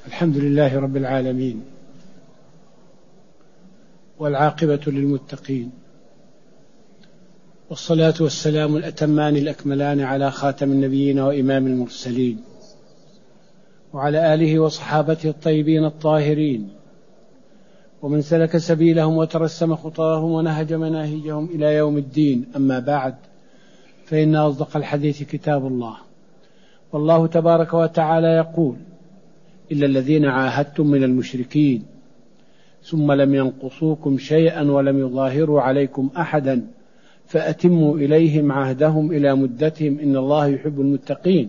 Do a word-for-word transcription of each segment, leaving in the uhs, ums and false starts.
الحمد لله رب العالمين، والعاقبة للمتقين، والصلاة والسلام الأتمان الأكملان على خاتم النبيين وإمام المرسلين، وعلى آله وصحابته الطيبين الطاهرين، ومن سلك سبيلهم وترسم خطاهم ونهج مناهجهم إلى يوم الدين. أما بعد، فإن أصدق الحديث كتاب الله، والله تبارك وتعالى يقول: إلا الذين عاهدتم من المشركين ثم لم ينقصوكم شيئا ولم يظاهروا عليكم أحدا فأتموا إليهم عهدهم إلى مدتهم إن الله يحب المتقين.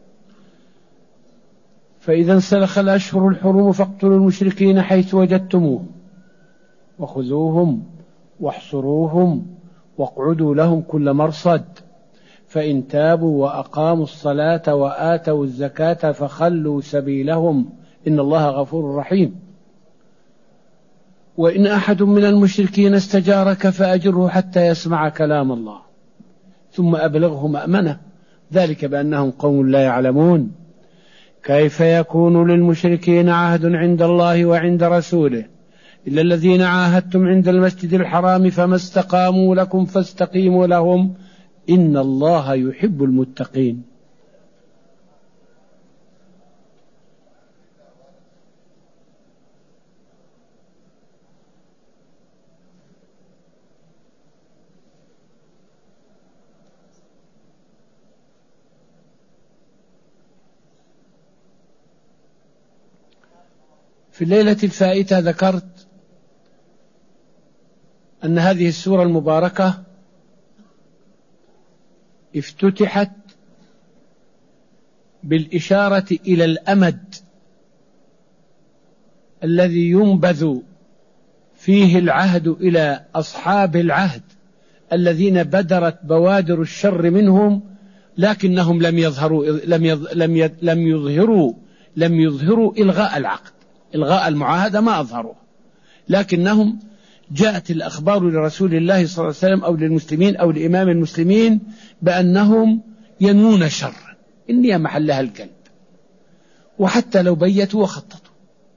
فإذا انسلخ الأشهر الحرم فاقتلوا المشركين حيث وجدتموهم وخذوهم واحصروهم واقعدوا لهم كل مرصد، فإن تابوا وأقاموا الصلاة وآتوا الزكاة فخلوا سبيلهم إن الله غفور رحيم. وإن أحد من المشركين استجارك فأجره حتى يسمع كلام الله ثم أبلغه مأمنه، ذلك بأنهم قوم لا يعلمون. كيف يكون للمشركين عهد عند الله وعند رسوله إلا الذين عاهدتم عند المسجد الحرام فما استقاموا لكم فاستقيموا لهم إن الله يحب المتقين. في الليلة الفائتة ذكرت أن هذه السورة المباركة افتتحت بالإشارة إلى الأمد الذي ينبذ فيه العهد إلى أصحاب العهد الذين بدرت بوادر الشر منهم، لكنهم لم يظهروا لم يظ لم لم يظهروا لم يظهروا إلغاء العقد، إلغاء المعاهدة ما أظهروه، لكنهم جاءت الأخبار لرسول الله صلى الله عليه وسلم أو للمسلمين أو لإمام المسلمين بأنهم ينمون شرا إني محلها الكلب، وحتى لو بيتوا وخططوا.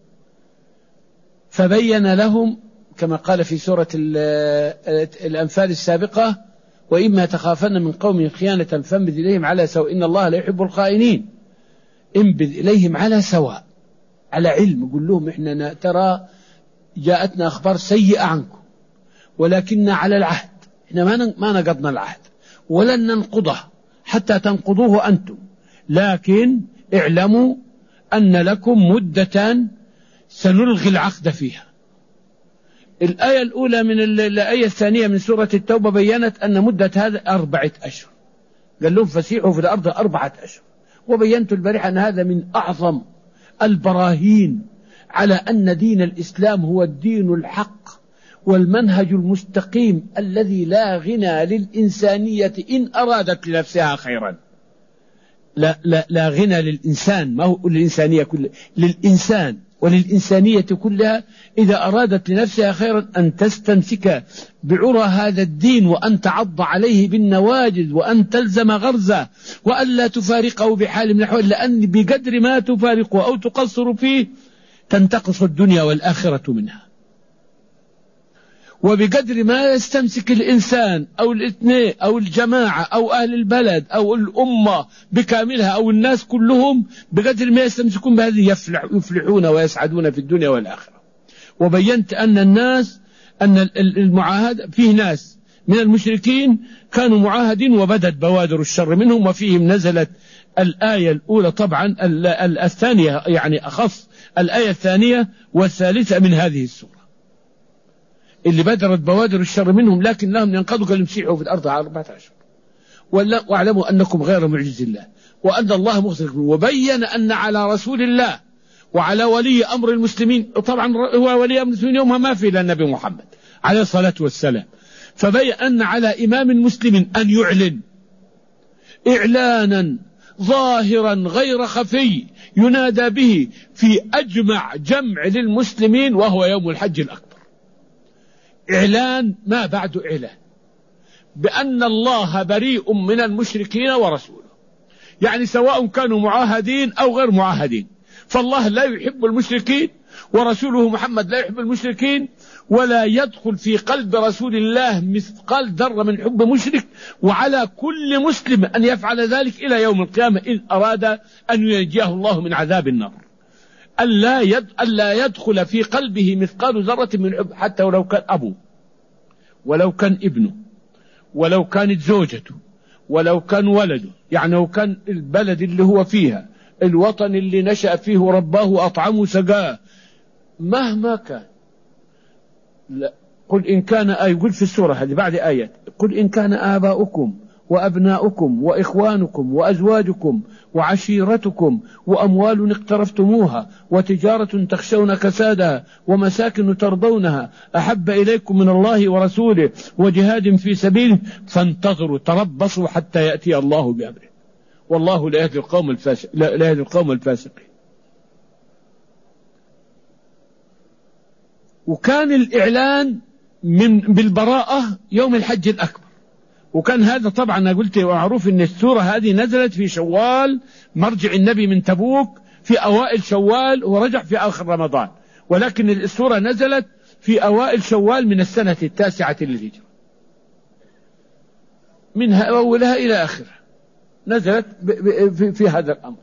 فبين لهم كما قال في سورة الأنفال السابقة: وإما تخافن من قوم خيانة فانبذ إليهم على سواء إن الله لا يحب الخائنين. انبذ إليهم على سواء، على علم، قل لهم إحنا ترى جاءتنا أخبار سيئة عنكم ولكننا على العهد، إحنا ما نقضنا العهد ولن ننقضه حتى تنقضوه أنتم، لكن اعلموا أن لكم مدة سنلغي العقد فيها. الآية الأولى من الآية الثانية من سورة التوبة بيّنت أن مدة هذا أربعة أشهر، قال لهم فسيحوا في الأرض أربعة أشهر. وبيّنت البارحة أن هذا من أعظم البراهين على أن دين الإسلام هو الدين الحق والمنهج المستقيم الذي لا غنى للإنسانية إن أرادت لنفسها خيرا. لا, لا, لا غنى للإنسان، ما هو للإنسانية كلها، للإنسان وللإنسانية كلها إذا أرادت لنفسها خيرا أن تستمسك بعرى هذا الدين وأن تعض عليه بالنواجذ وأن تلزم غرزه وأن لا تفارقه بحال من الأحوال، لأن بقدر ما تفارقه أو تقصر فيه تنتقص الدنيا والآخرة منها. وبقدر ما يستمسك الإنسان أو الاثنين أو الجماعة أو أهل البلد أو الأمة بكاملها أو الناس كلهم، بقدر ما يستمسكون بهذه يفلح يفلحون ويسعدون في الدنيا والآخرة. وبينت أن الناس أن المعاهد فيه ناس من المشركين كانوا معاهدين وبدت بوادر الشر منهم، وفيهم نزلت الآية الأولى طبعا الثانية يعني أخص الآية الثانية والثالثة من هذه السورة اللي بدرت بوادر الشر منهم لكن لهم ينقضوا قال يمسيحوا في الأرض على أربعة أشهر واعلموا أنكم غير معجز الله وأن الله مخزي. وبين أن على رسول الله وعلى ولي أمر المسلمين، طبعا هو ولي أمر المسلمين يومها ما في إلا النبي محمد عليه الصلاة والسلام، فبين أن على إمام المسلم أن يعلن إعلانا ظاهرا غير خفي ينادى به في أجمع جمع للمسلمين وهو يوم الحج الأكبر، إعلان ما بعد إعلان بأن الله بريء من المشركين ورسوله، يعني سواء كانوا معاهدين أو غير معاهدين، فالله لا يحب المشركين ورسوله محمد لا يحب المشركين، ولا يدخل في قلب رسول الله مثقال ذرة من حب مشرك، وعلى كل مسلم أن يفعل ذلك إلى يوم القيامة إن أراد أن ينجيه الله من عذاب النار. ألا يد... ألا يدخل في قلبه مثقال ذرة من حب، حتى ولو كان أبوه، ولو كان ابنه، ولو كانت زوجته، ولو كان ولده، يعني لو كان البلد اللي هو فيها، الوطن اللي نشأ فيه ورباه وأطعمه سقاه، مهما كان. لا. قل إن كان آه يقول في السورة هذه بعد آيات، قل إن كان آباؤكم وأبناؤكم وإخوانكم وأزواجكم وعشيرتكم وأموال اقترفتموها وتجارة تخشون كسادها ومساكن ترضونها أحب إليكم من الله ورسوله وجهاد في سبيله فانتظروا تربصوا حتى يأتي الله بأمره والله لا يهدي القوم الفاسق لا يهدي القوم الفاسقين. وكان الإعلان من بالبراءة يوم الحج الأكبر، وكان هذا طبعا أنا قلت ومعروف أن السورة هذه نزلت في شوال، مرجع النبي من تبوك في أوائل شوال ورجع في آخر رمضان، ولكن السورة نزلت في أوائل شوال من السنة التاسعة للهجرة، منها أولها إلى آخرها نزلت في, في هذا الأمر.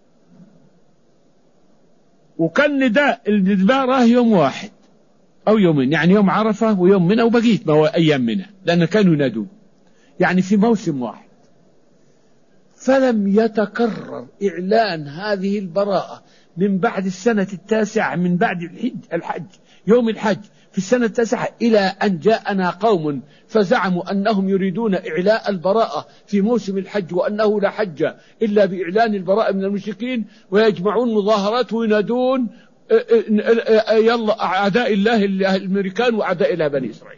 وكان نداء الإدبار يوم واحد أو يومين، يعني يوم عرفة ويوم منى وبقيت أيام منى، لأن كانوا ينادون يعني في موسم واحد. فلم يتكرر إعلان هذه البراءة من بعد السنة التاسعة من بعد الحج, الحج يوم الحج في السنة التاسعة إلى أن جاءنا قوم فزعموا أنهم يريدون إعلاء البراءة في موسم الحج، وأنه لا حج إلا بإعلان البراءة من المشركين، ويجمعون مظاهرات وينادون يلا أعداء الله الأمريكان وأعداء الله بني إسرائيل،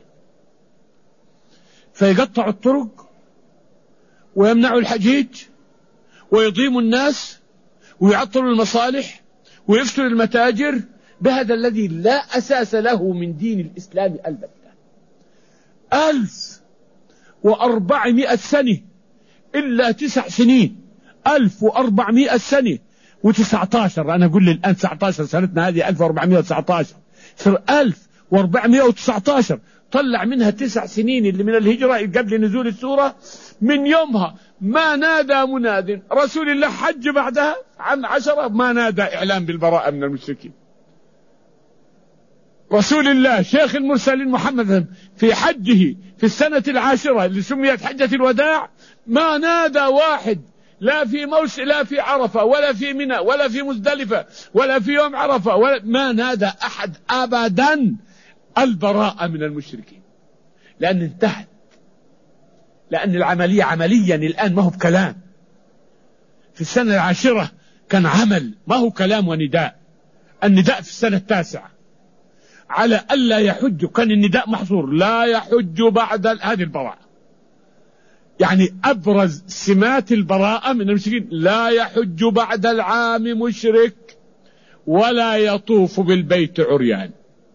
فيقطعوا الطرق ويمنعوا الحجيج ويضيموا الناس ويعطلوا المصالح ويفسدوا المتاجر بهذا الذي لا أساس له من دين الإسلام البتة. ألف وأربعمائة سنة إلا تسع سنين، ألف وأربعمائة سنة وتسعة عشر، أنا أقول لي الآن تسعة عشر سنتنا هذه ألف وأربعمائة وتسعة عشر، صار ألف وأربعمائة وتسعة عشر، طلع منها تسع سنين اللي من الهجرة قبل نزول السورة. من يومها ما نادى مناد، رسول الله حج بعدها عن عشرة ما نادى إعلان بالبراءة من المشركين. رسول الله شيخ المرسلين محمد في حجه في السنة العاشرة اللي سميت حجة الوداع ما نادى واحد، لا في موسى لا في عرفة ولا في منى ولا في مزدلفة ولا في يوم عرفة ولا ما نادى أحد أبدا البراءة من المشركين، لأن انتهت، لأن العملية عمليا الآن ما هو بكلام. في السنة العاشرة كان عمل ما هو كلام ونداء. النداء في السنة التاسعة على ألا يحج، كان النداء محصور لا يحج بعد هذه البراءة، يعني أبرز سمات البراءة من المشركين لا يحج بعد العام مشرك ولا يطوف بالبيت عريان،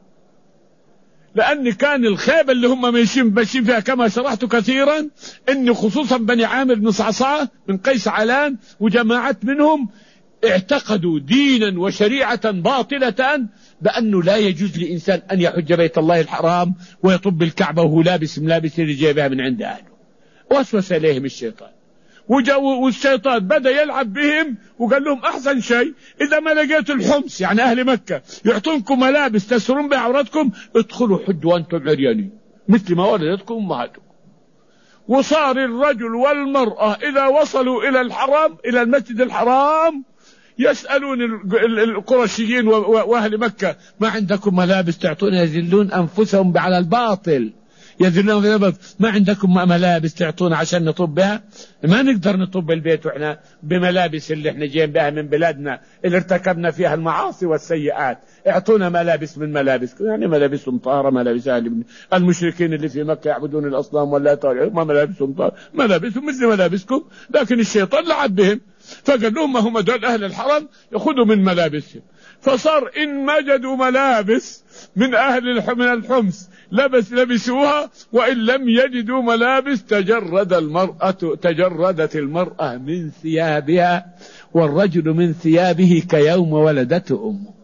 لأن كان الخيبة اللي هم ماشيين ماشيين فيها كما شرحت كثيرا، إن خصوصا بني عامر بن صعصعة من قيس علان وجماعات منهم اعتقدوا دينا وشريعة باطلة بأنه لا يجوز لإنسان أن يحج بيت الله الحرام ويطب بالكعبة وهو لابس ملابس اللي جايبها من عند أهله. وسوس إليهم الشيطان، والشيطان بدأ يلعب بهم وقال لهم أحسن شيء إذا ما لقيتوا الحمص يعني أهل مكة يعطونكم ملابس تسترون بعورتكم ادخلوا حج وأنتم عريانين مثل ما ولدتكم أمهاتكم. وصار الرجل والمرأة إذا وصلوا إلى الحرام إلى المسجد الحرام يسألون القرشيين وأهل مكة ما عندكم ملابس تعطون، يذلون أنفسهم على الباطل، يذلون في ما عندكم ملابس تعطون عشان نطب بها، ما نقدر نطب البيت وإحنا بملابس اللي إحنا جايين بها من بلادنا اللي ارتكبنا فيها المعاصي والسيئات، اعطونا ملابس من ملابسكم، يعني ملابسهم طاهرة، ملابس أهل المشركين اللي في مكة يعبدون الأصنام ولا تعرفون ما ملابسهم طاهرة، ملابسهم مثل ملابسكم، لكن الشيطان لعب بهم فقال لهم ما هم دول أهل الحرم يأخذوا من ملابسهم. فصار إن وجدوا ملابس من أهل من الحمص لبس لبسوها، وإن لم يجدوا ملابس تجرد المرأة تجردت المرأة من ثيابها والرجل من ثيابه كيوم ولدته أمه.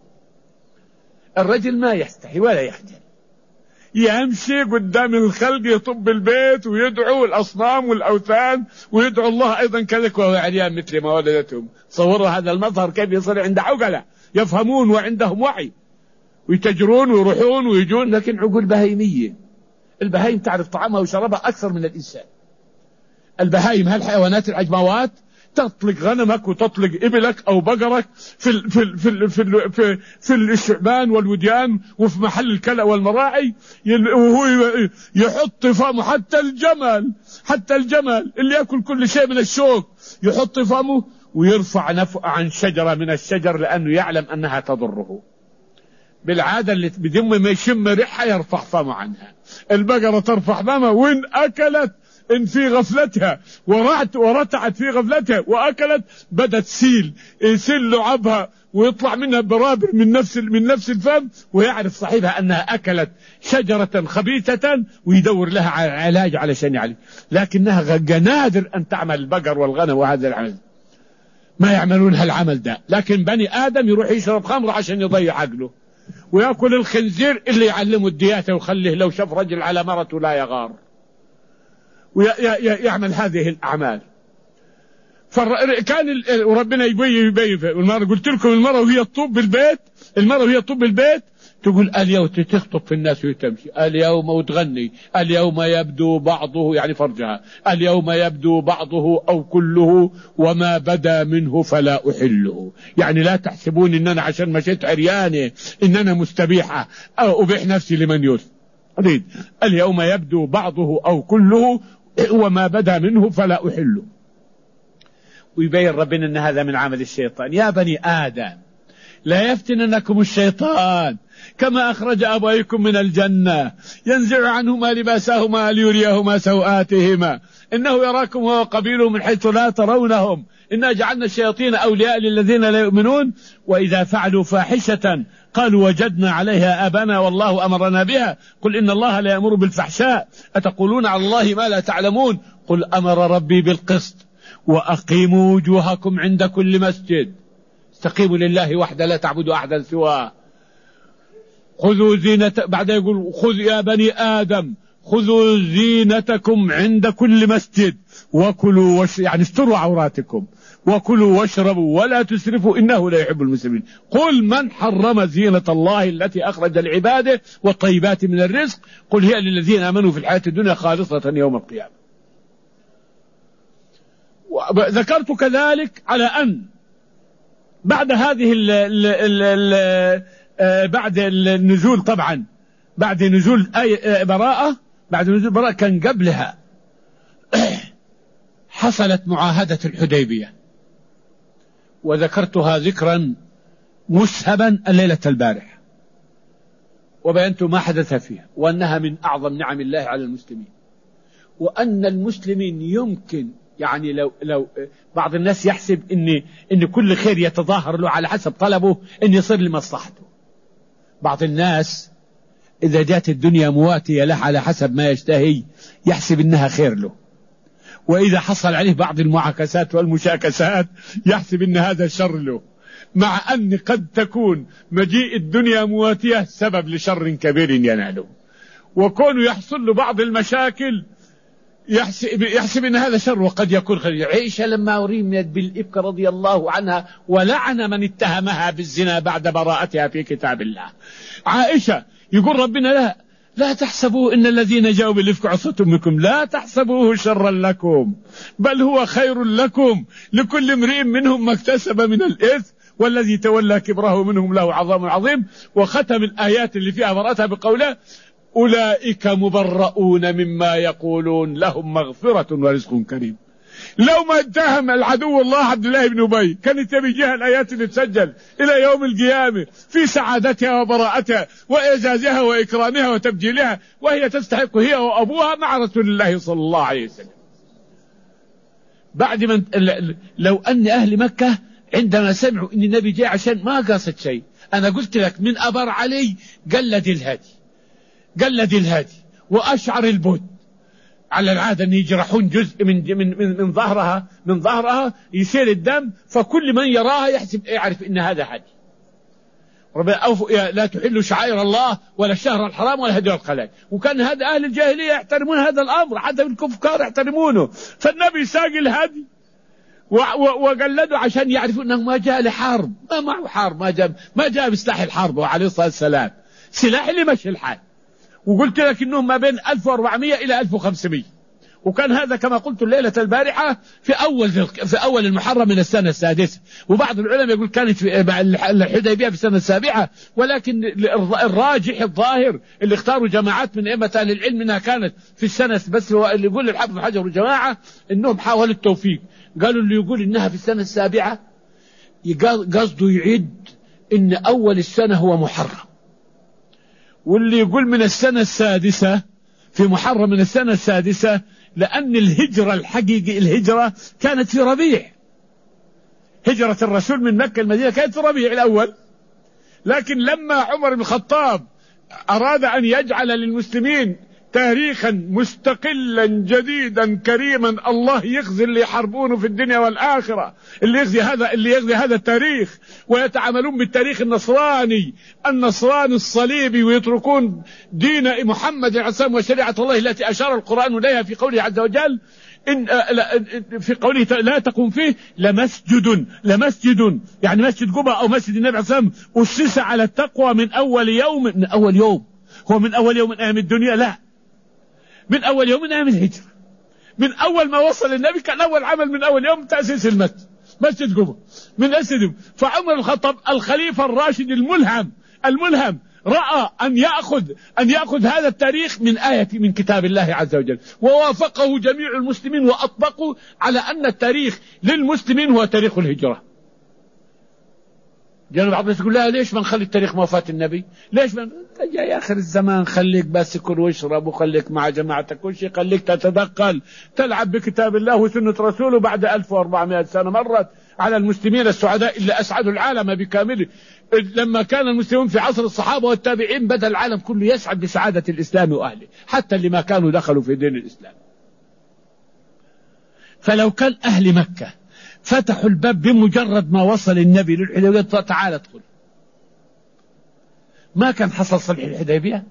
الرجل ما يستحي ولا يخجل، يمشي قدام الخلق يطب البيت ويدعو الأصنام والأوثان ويدعو الله أيضا كذلك وهو عريان مثل ما ولدتهم. تصوروا هذا المظهر كيف يصير عند عقلاء يفهمون وعندهم وعي ويتجرون ويروحون ويجون، لكن عقول بهيمية. البهايم تعرف طعامها وشربها أكثر من الإنسان. البهايم هالحيوانات العجموات تطلق غنمك وتطلق إبلك أو بقرك في ال في ال في ال في ال في, في الشعبان والوديان وفي محل الكلأ والمراعي، وهو يحط فمه. حتى الجمل حتى الجمل اللي يأكل كل شيء من الشوك يحط فمه ويرفع نفق عن شجرة من الشجر لأنه يعلم أنها تضره. بالعادة اللي بدم ما يشم ريحة يرفع فمه عنها. البقرة ترفع فمها وإن أكلت إن في غفلتها ورعت ورتعت في غفلتها وأكلت بدت سيل يسيل لعبها ويطلع منها برابر من نفس من نفس الفم، ويعرف صاحبها أنها أكلت شجرة خبيثة ويدور لها على علاج علشان يعالج. لكنها نادر أن تعمل البقر والغنم وهذا العمل، ما يعملون هالعمل ده. لكن بني آدم يروح يشرب خمر عشان يضيع عقله، ويأكل الخنزير اللي يعلمه الدياتة ويخليه لو شاف رجل على مرته لا يغار، ويعمل هذه الأعمال. فكان وربنا يبين يبين المرأة. قلت لكم المرأة وهي تطوب بالبيت، المرأة وهي تطوب بالبيت تقول اليوم تخطب في الناس وتمشي اليوم وتغني اليوم يبدو بعضه يعني فرجها اليوم يبدو بعضه أو كله وما بدا منه فلا أحله. يعني لا تحسبون إن أنا عشان مشيت عريانة إن أنا مستبيحة أو أبيح نفسي لمن يريد. اليوم يبدو بعضه أو كله وما بدا منه فلا أحله. ويبين ربنا أن هذا من عمل الشيطان. يا بني آدم لا يفتننكم الشيطان كما أخرج أبويكم من الجنة ينزع عنهما لباسهما ليريهما سوآتهما إنه يراكم هو قبيله من حيث لا ترونهم إنا جعلنا الشياطين أولياء للذين لا يؤمنون وإذا فعلوا فاحشة قالوا وجدنا عليها آبانا والله أمرنا بها قل إن الله لا يأمر بالفحشاء أتقولون على الله ما لا تعلمون قل أمر ربي بالقسط وأقيموا وجوهكم عند كل مسجد استقيموا لله وحده لا تعبدوا أحدا سواه خذوا زينة. بعد يقول خذ يا بني آدم خذوا زينتكم عند كل مسجد وكلوا وش يعني استروا عوراتكم وكلوا واشربوا ولا تسرفوا إنه لا يحب المسرفين. قل من حرم زينة الله التي أخرج لعباده والطيبات من الرزق قل هي للذين آمنوا في الحياة الدنيا خالصة يوم القيامة. ذكرت كذلك على أن بعد هذه ال ال ال ال بعد النزول طبعا بعد نزول آية براءة بعد نزول براءة كان قبلها حصلت معاهدة الحديبية وذكرتها ذكرا مسهبا الليلة البارحة وبينت ما حدث فيها وأنها من أعظم نعم الله على المسلمين وأن المسلمين يمكن يعني لو لو بعض الناس يحسب ان ان كل خير يتظاهر له على حسب طلبه ان يصير لمصلحته. بعض الناس اذا جات الدنيا مواتية له على حسب ما يشتهي يحسب انها خير له، واذا حصل عليه بعض المعاكسات والمشاكسات يحسب ان هذا شر له، مع ان قد تكون مجيء الدنيا مواتية سبب لشر كبير يناله، وكونه يحصل له بعض المشاكل يحسب, يحسب ان هذا شر وقد يكون خير. عائشة لما رميت بالإفك رضي الله عنها ولعن من اتهمها بالزنا بعد براءتها في كتاب الله. عائشة يقول ربنا لا لا تحسبوا ان الذين جاءوا بالإفك عصبة منكم لا تحسبوه شرا لكم بل هو خير لكم لكل امرئ منهم ما اكتسب من الإثم والذي تولى كبره منهم له عظام عظيم. وختم الآيات اللي فيها براءتها بقوله أولئك مبرؤون مما يقولون لهم مغفرة ورزق كريم. لو ما اتهم العدو الله عبد الله بن أبي كانت يبيجها الآيات اللي تسجل إلى يوم القيامة في سعادتها وبراءتها وإعزازها وإكرامها وتبجيلها وهي تستحق هي وأبوها مع رسول الله صلى الله عليه وسلم. بعد من لو أن أهل مكة عندما سمعوا أن النبي جاء عشان ما قاصد شيء، أنا قلت لك من أبر علي قلد الهدي قلد الهدي وأشعر البد على العادة أن يجرحون جزء من من من, من ظهرها من ظهرها يسيل الدم، فكل من يراها يحسب يعرف أن هذا هدي. لا تحل شعائر الله ولا الشهر الحرام ولا هدي القلائد. وكان هذا أهل الجاهلية يحترمون هذا الأمر، حتى الكفار يحترمونه. فالنبي ساق الهدي وقلدوا عشان يعرفوا أنه ما جاء لحرب، ما معه حرب، ما جاء ما جاء بسلاح الحرب وعليه الصلاة والسلام، سلاح اللي مشي الحال. وقلت لك إنهم ما بين ألف وأربعمائة إلى ألف وخمسمائة، وكان هذا كما قلت الليلة البارحة في أول في أول المحرم من السنة السادسة، وبعض العلماء يقول كانت في الحديبية في السنة السابعة، ولكن الراجح الظاهر اللي اختاروا جماعات من أئمة أهل العلم إنها كانت في السنة، بس هو اللي يقول الحافظ بن حجر وجماعة إنهم حاولوا التوفيق، قالوا اللي يقول إنها في السنة السابعة قصده يعد إن أول السنة هو محرم، واللي يقول من السنة السادسة في محرم من السنة السادسة، لأن الهجرة الحقيقي الهجرة كانت في ربيع، هجرة الرسول من مكة المدينة كانت في ربيع الأول. لكن لما عمر بن الخطاب أراد أن يجعل للمسلمين تاريخا مستقلا جديدا كريما، الله يخزي اللي يحاربونه في الدنيا والآخرة، اللي يخزي هذا اللي يخزي هذا التاريخ، ويتعاملون بالتاريخ النصراني النصراني الصليبي، ويتركون دين محمد عليه السلام وشريعة الله التي أشار القرآن إليها في قوله عز وجل إن في قوله لا تقوم فيه لمسجد لمسجد يعني مسجد قباء أو مسجد النبي عليه السلام أسس على التقوى من أول يوم. من أول يوم هو من أول يوم من أيام الدنيا؟ لا، من أول يوم من أيام الهجرة، من أول ما وصل النبي كان أول عمل من أول يوم تأسيس المسجد، مسجد قباء من أسد. فعمر الخطاب الخليفة الراشد الملهم الملهم رأى أن يأخذ أن يأخذ هذا التاريخ من آية من كتاب الله عز وجل، ووافقه جميع المسلمين وأطبقوا على أن التاريخ للمسلمين هو تاريخ الهجرة. جاء بعض الناس يقول لا ليش ما نخلي التاريخ وفاة النبي؟ ليش ما جاي آخر الزمان خليك بس كل واشرب وخليك مع جماعتك كل شيء، خليك تتدخل تلعب بكتاب الله وسنة رسوله. بعد ألف وأربعمائة سنة مرت على المسلمين السعداء اللي أسعدوا العالم بكامله. لما كان المسلمون في عصر الصحابة والتابعين بدأ العالم كله يسعد بسعادة الإسلام وأهله، حتى اللي ما كانوا دخلوا في دين الإسلام. فلو كان أهل مكة فتحوا الباب بمجرد ما وصل النبي للحديبية تعال ادخل، ما كان حصل صلح الحديبية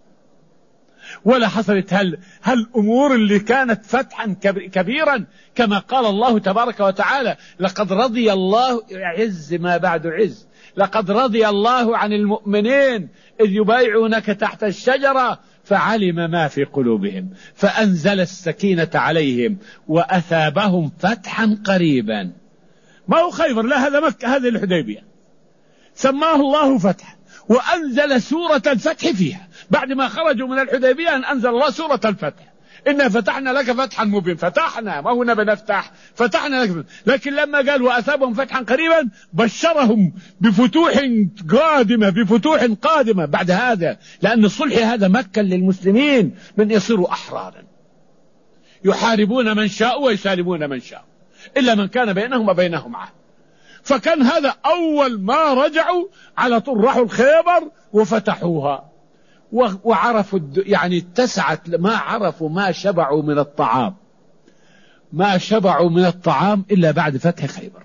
ولا حصلت هل هالأمور اللي كانت فتحا كبيرا، كما قال الله تبارك وتعالى لقد رضي الله عز ما بعد عز لقد رضي الله عن المؤمنين إذ يبايعونك تحت الشجرة فعلم ما في قلوبهم فأنزل السكينة عليهم وأثابهم فتحا قريبا. ما هو خيبر، لا هذا مكة، هذه الحديبية سماه الله فتح، وأنزل سورة الفتح فيها. بعد ما خرجوا من الحديبية أن أنزل الله سورة الفتح، إنا فتحنا لك فتحا مبين. فتحنا، ما هو نبي نفتح، فتحنا لك. لكن لما قال وأثابهم فتحا قريبا بشرهم بفتوح قادمة بفتوح قادمة بعد هذا، لأن الصلح هذا مكة للمسلمين من يصيروا أحرارا يحاربون من شاء ويسالمون من شاء إلا من كان بينهم وبينهم عهد. فكان هذا أول ما رجعوا على طول راحوا الخيبر وفتحوها، وعرفوا يعني اتسعت، ما عرفوا ما شبعوا من الطعام ما شبعوا من الطعام إلا بعد فتح خيبر،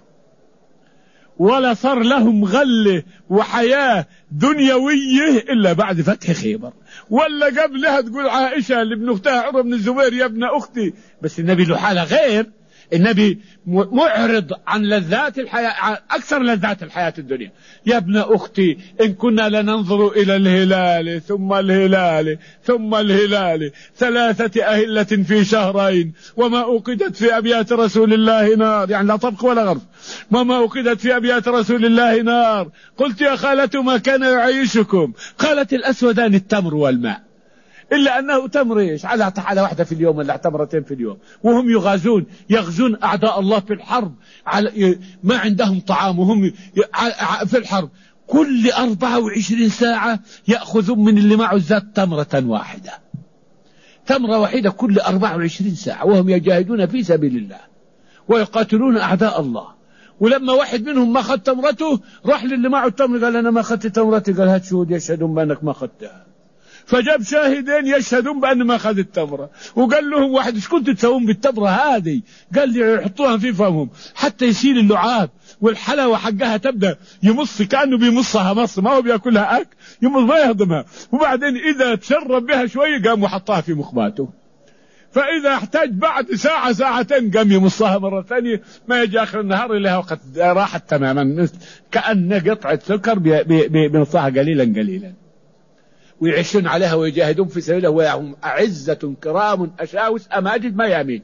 ولا صار لهم غلة وحياة دنيوية إلا بعد فتح خيبر. ولا قبلها تقول عائشة لابن أختها عروة بن الزبير يا ابن أختي، بس النبي له حالة غير، النبي معرض عن لذات الحياة، أكثر لذات الحياة الدنيا. يا ابن أختي إن كنا لننظر إلى الهلال ثم الهلال ثم الهلال ثلاثة أهلة في شهرين وما أوقدت في أبيات رسول الله نار، يعني لا طبق ولا غرف، وما أوقدت في أبيات رسول الله نار. قلت يا خالة ما كان يعيشكم؟ قالت الأسودان التمر والماء، إلا أنه تمر إيش على حالة واحدة في اليوم ولا تمرتين في اليوم، وهم يغازون يغزون أعداء الله في الحرب، على ما عندهم طعام وهم في الحرب. كل أربعة وعشرين ساعة يأخذون من اللي معه الزاد تمرة واحدة، تمرة واحدة كل أربعة وعشرين ساعة، وهم يجاهدون في سبيل الله ويقاتلون أعداء الله. ولما واحد منهم ما أخذ تمرته راح للي معه التمر قال أنا ما أخذت تمرتي، قال هات شهود يشهدون بأنك ما أخذتها. فجاب شاهدين يشهدون بأن ما أخذ التمرة، وقال لهم واحد ايش كنتوا تسوون بالتمرة هذه؟ قال لي يحطوها في فمهم حتى يسيل اللعاب والحلاوة حقها تبدأ يمص كأنه بيمصها مص، ما هو بيأكلها أك يمص ما يهضمها، وبعدين إذا تشرب بها شوية قام وحطها في مخباته، فإذا احتاج بعد ساعة ساعتين قام يمصها مرة ثانية، ما يجي آخر النهار إلا وقت راحت تماما كأن قطعة سكر بيمصها قليلا قليلا، ويعيشون عليها ويجاهدون في سبيله وهم أعزة كرام أشاوس أماجد ما يامين.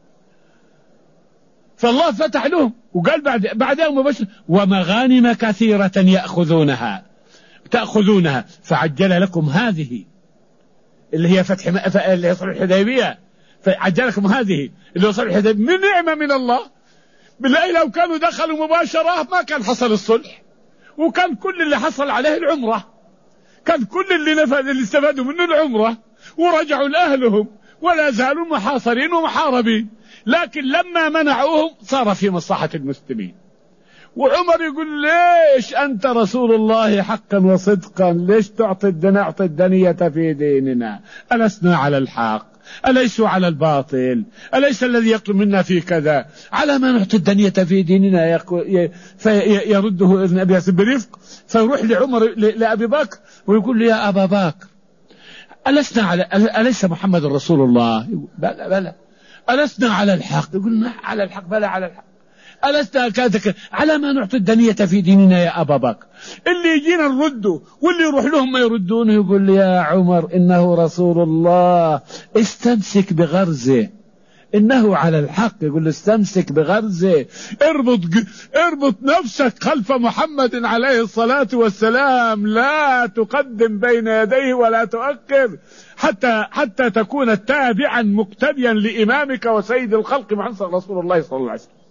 فالله فتح لهم وقال بعد بعدهم مباشر ومغانم كثيرة يأخذونها تأخذونها فعجل لكم هذه اللي هي فتح اللي هي صلح الحديبية، فعجل لكم هذه اللي هو صلح الحديبية من نعمة من الله. بالله لو كانوا دخلوا مباشرة ما كان حصل الصلح، وكان كل اللي حصل عليه العمرة، كان كل اللي نفذ اللي استفادوا منه العمرة ورجعوا لأهلهم ولا زالوا محاصرين ومحاربين، لكن لما منعوهم صار في مصلحة المسلمين. وعمر يقول ليش أنت رسول الله حقا وصدقا ليش تعطي الدنيا أعطي الدنية في ديننا؟ ألسنا على الحق؟ أليسوا على الباطل؟ أليس الذي يطلب منا في كذا؟ على ما نعطي الدنية في ديننا فيرده ابن أبي ياسر برفق، فيروح لعمر لأبي بكر ويقول له يا أبا بكر ألسنا على أليس محمد رسول الله؟ بلى بلى. ألسنا على الحق؟ يقول نعم على الحق. بلى على الحق. ألسنا كذا على ما نعطي الدنية في ديننا يا أبا بكر؟ اللي يجينا نرده واللي يروح لهم ما يردونه. يقول لي يا عمر إنه رسول الله استمسك بغرزه، إنه على الحق. يقول له استمسك بغرزه، اربط اربط نفسك خلف محمد عليه الصلاة والسلام، لا تقدم بين يديه ولا تؤخر حتى حتى تكون تابعا مقتديا لإمامك وسيد الخلق محمد رسول الله صلى الله عليه وسلم.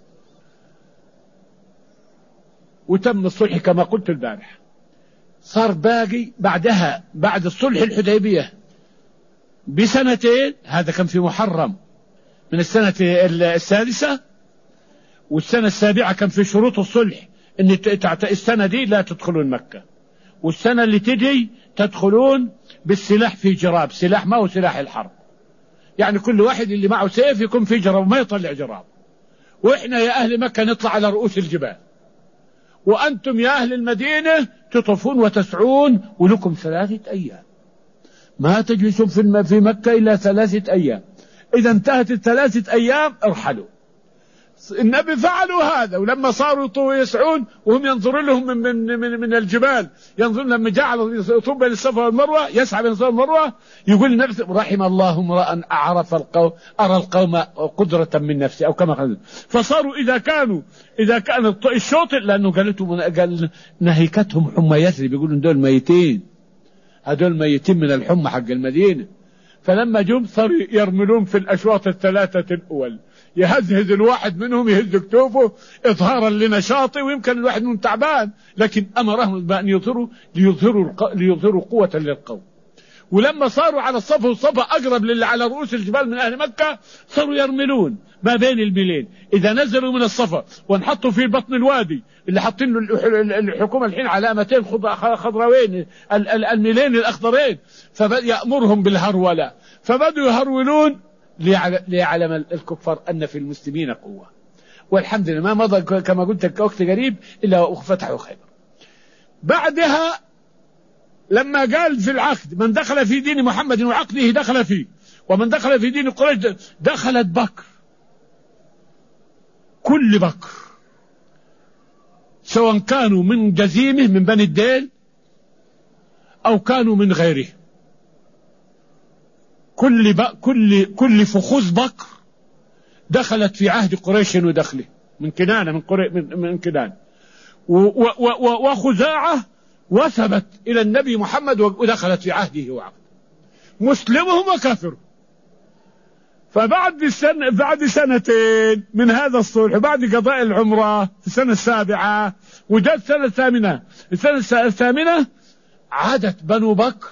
وتم الصلح كما قلت البارح. صار باقي بعدها بعد الصلح الحديبية بسنتين، هذا كان في محرم من السنة السادسة، والسنة السابعة كان في شروط الصلح ان السنة دي لا تدخلون مكة، والسنة اللي تجي تدخلون بالسلاح في جراب، سلاح ما هو سلاح الحرب، يعني كل واحد اللي معه سيف يكون في جراب وما يطلع جراب، واحنا يا اهل مكة نطلع على رؤوس الجبال، وأنتم يا أهل المدينة تطوفون وتسعون، ولكم ثلاثة أيام ما تجلسون في في مكة إلا ثلاثة أيام، إذا انتهت الثلاثة أيام ارحلوا. النبي فعلوا هذا، ولما صاروا يطوفوا يسعون وهم ينظرون لهم من, من, من, من الجبال، ينظرون لما جعلوا يطوف بين الصفا والمروة يسعى بين الصفا والمروة، يقول النبي رحم الله امرأ أعرف القوم أرى القوم قدرة من نفسه أو كما قال. فصاروا إذا كانوا إذا كان الشوط لأنه قالتهم قال نهيكتهم حمى يثرب، بيقولوا دول ميتين، هدول ميتين من الحمى حق المدينة. فلما جم صاروا يرملون في الأشواط الثلاثة الأول، يهزهز الواحد منهم يهز كتوفه إظهارا لنشاطه، ويمكن الواحد منهم تعبان، لكن أمرهم بأن يظهروا ليظهروا ليظهروا قوة للقوم. ولما صاروا على الصفا والصفا أقرب للي على رؤوس الجبال من أهل مكة، صاروا يرملون ما بين الميلين. إذا نزلوا من الصفا وانحطوا في بطن الوادي اللي حاطين الحكومة الحين علامتين خضراوين الميلين الأخضرين، فيأمرهم بالهرولة، فبدوا يهرولون ليعلم الكفار أن في المسلمين قوة. والحمد لله ما مضى كما قلت وقت قريب إلا وفتحوا خيبر. بعدها لما قال في العقد من دخل في دين محمد وعقده دخل فيه، ومن دخل في دين قريش دخلت بكر، كل بكر سواء كانوا من جزيمه من بني الديل أو كانوا من غيره، كل كل كل فخوذ بكر دخلت في عهد قريش ودخله من كنانة من قريش من, من كنانة، وخزاعة وثبت إلى النبي محمد ودخلت في عهده وعقده، مسلمهم وكافرهم. فبعد السنة بعد سنتين من هذا الصلح، بعد قضاء العمرة في السنة السابعة، وجاءت السنة الثامنة، السنة الثامنة عادت بنو بكر،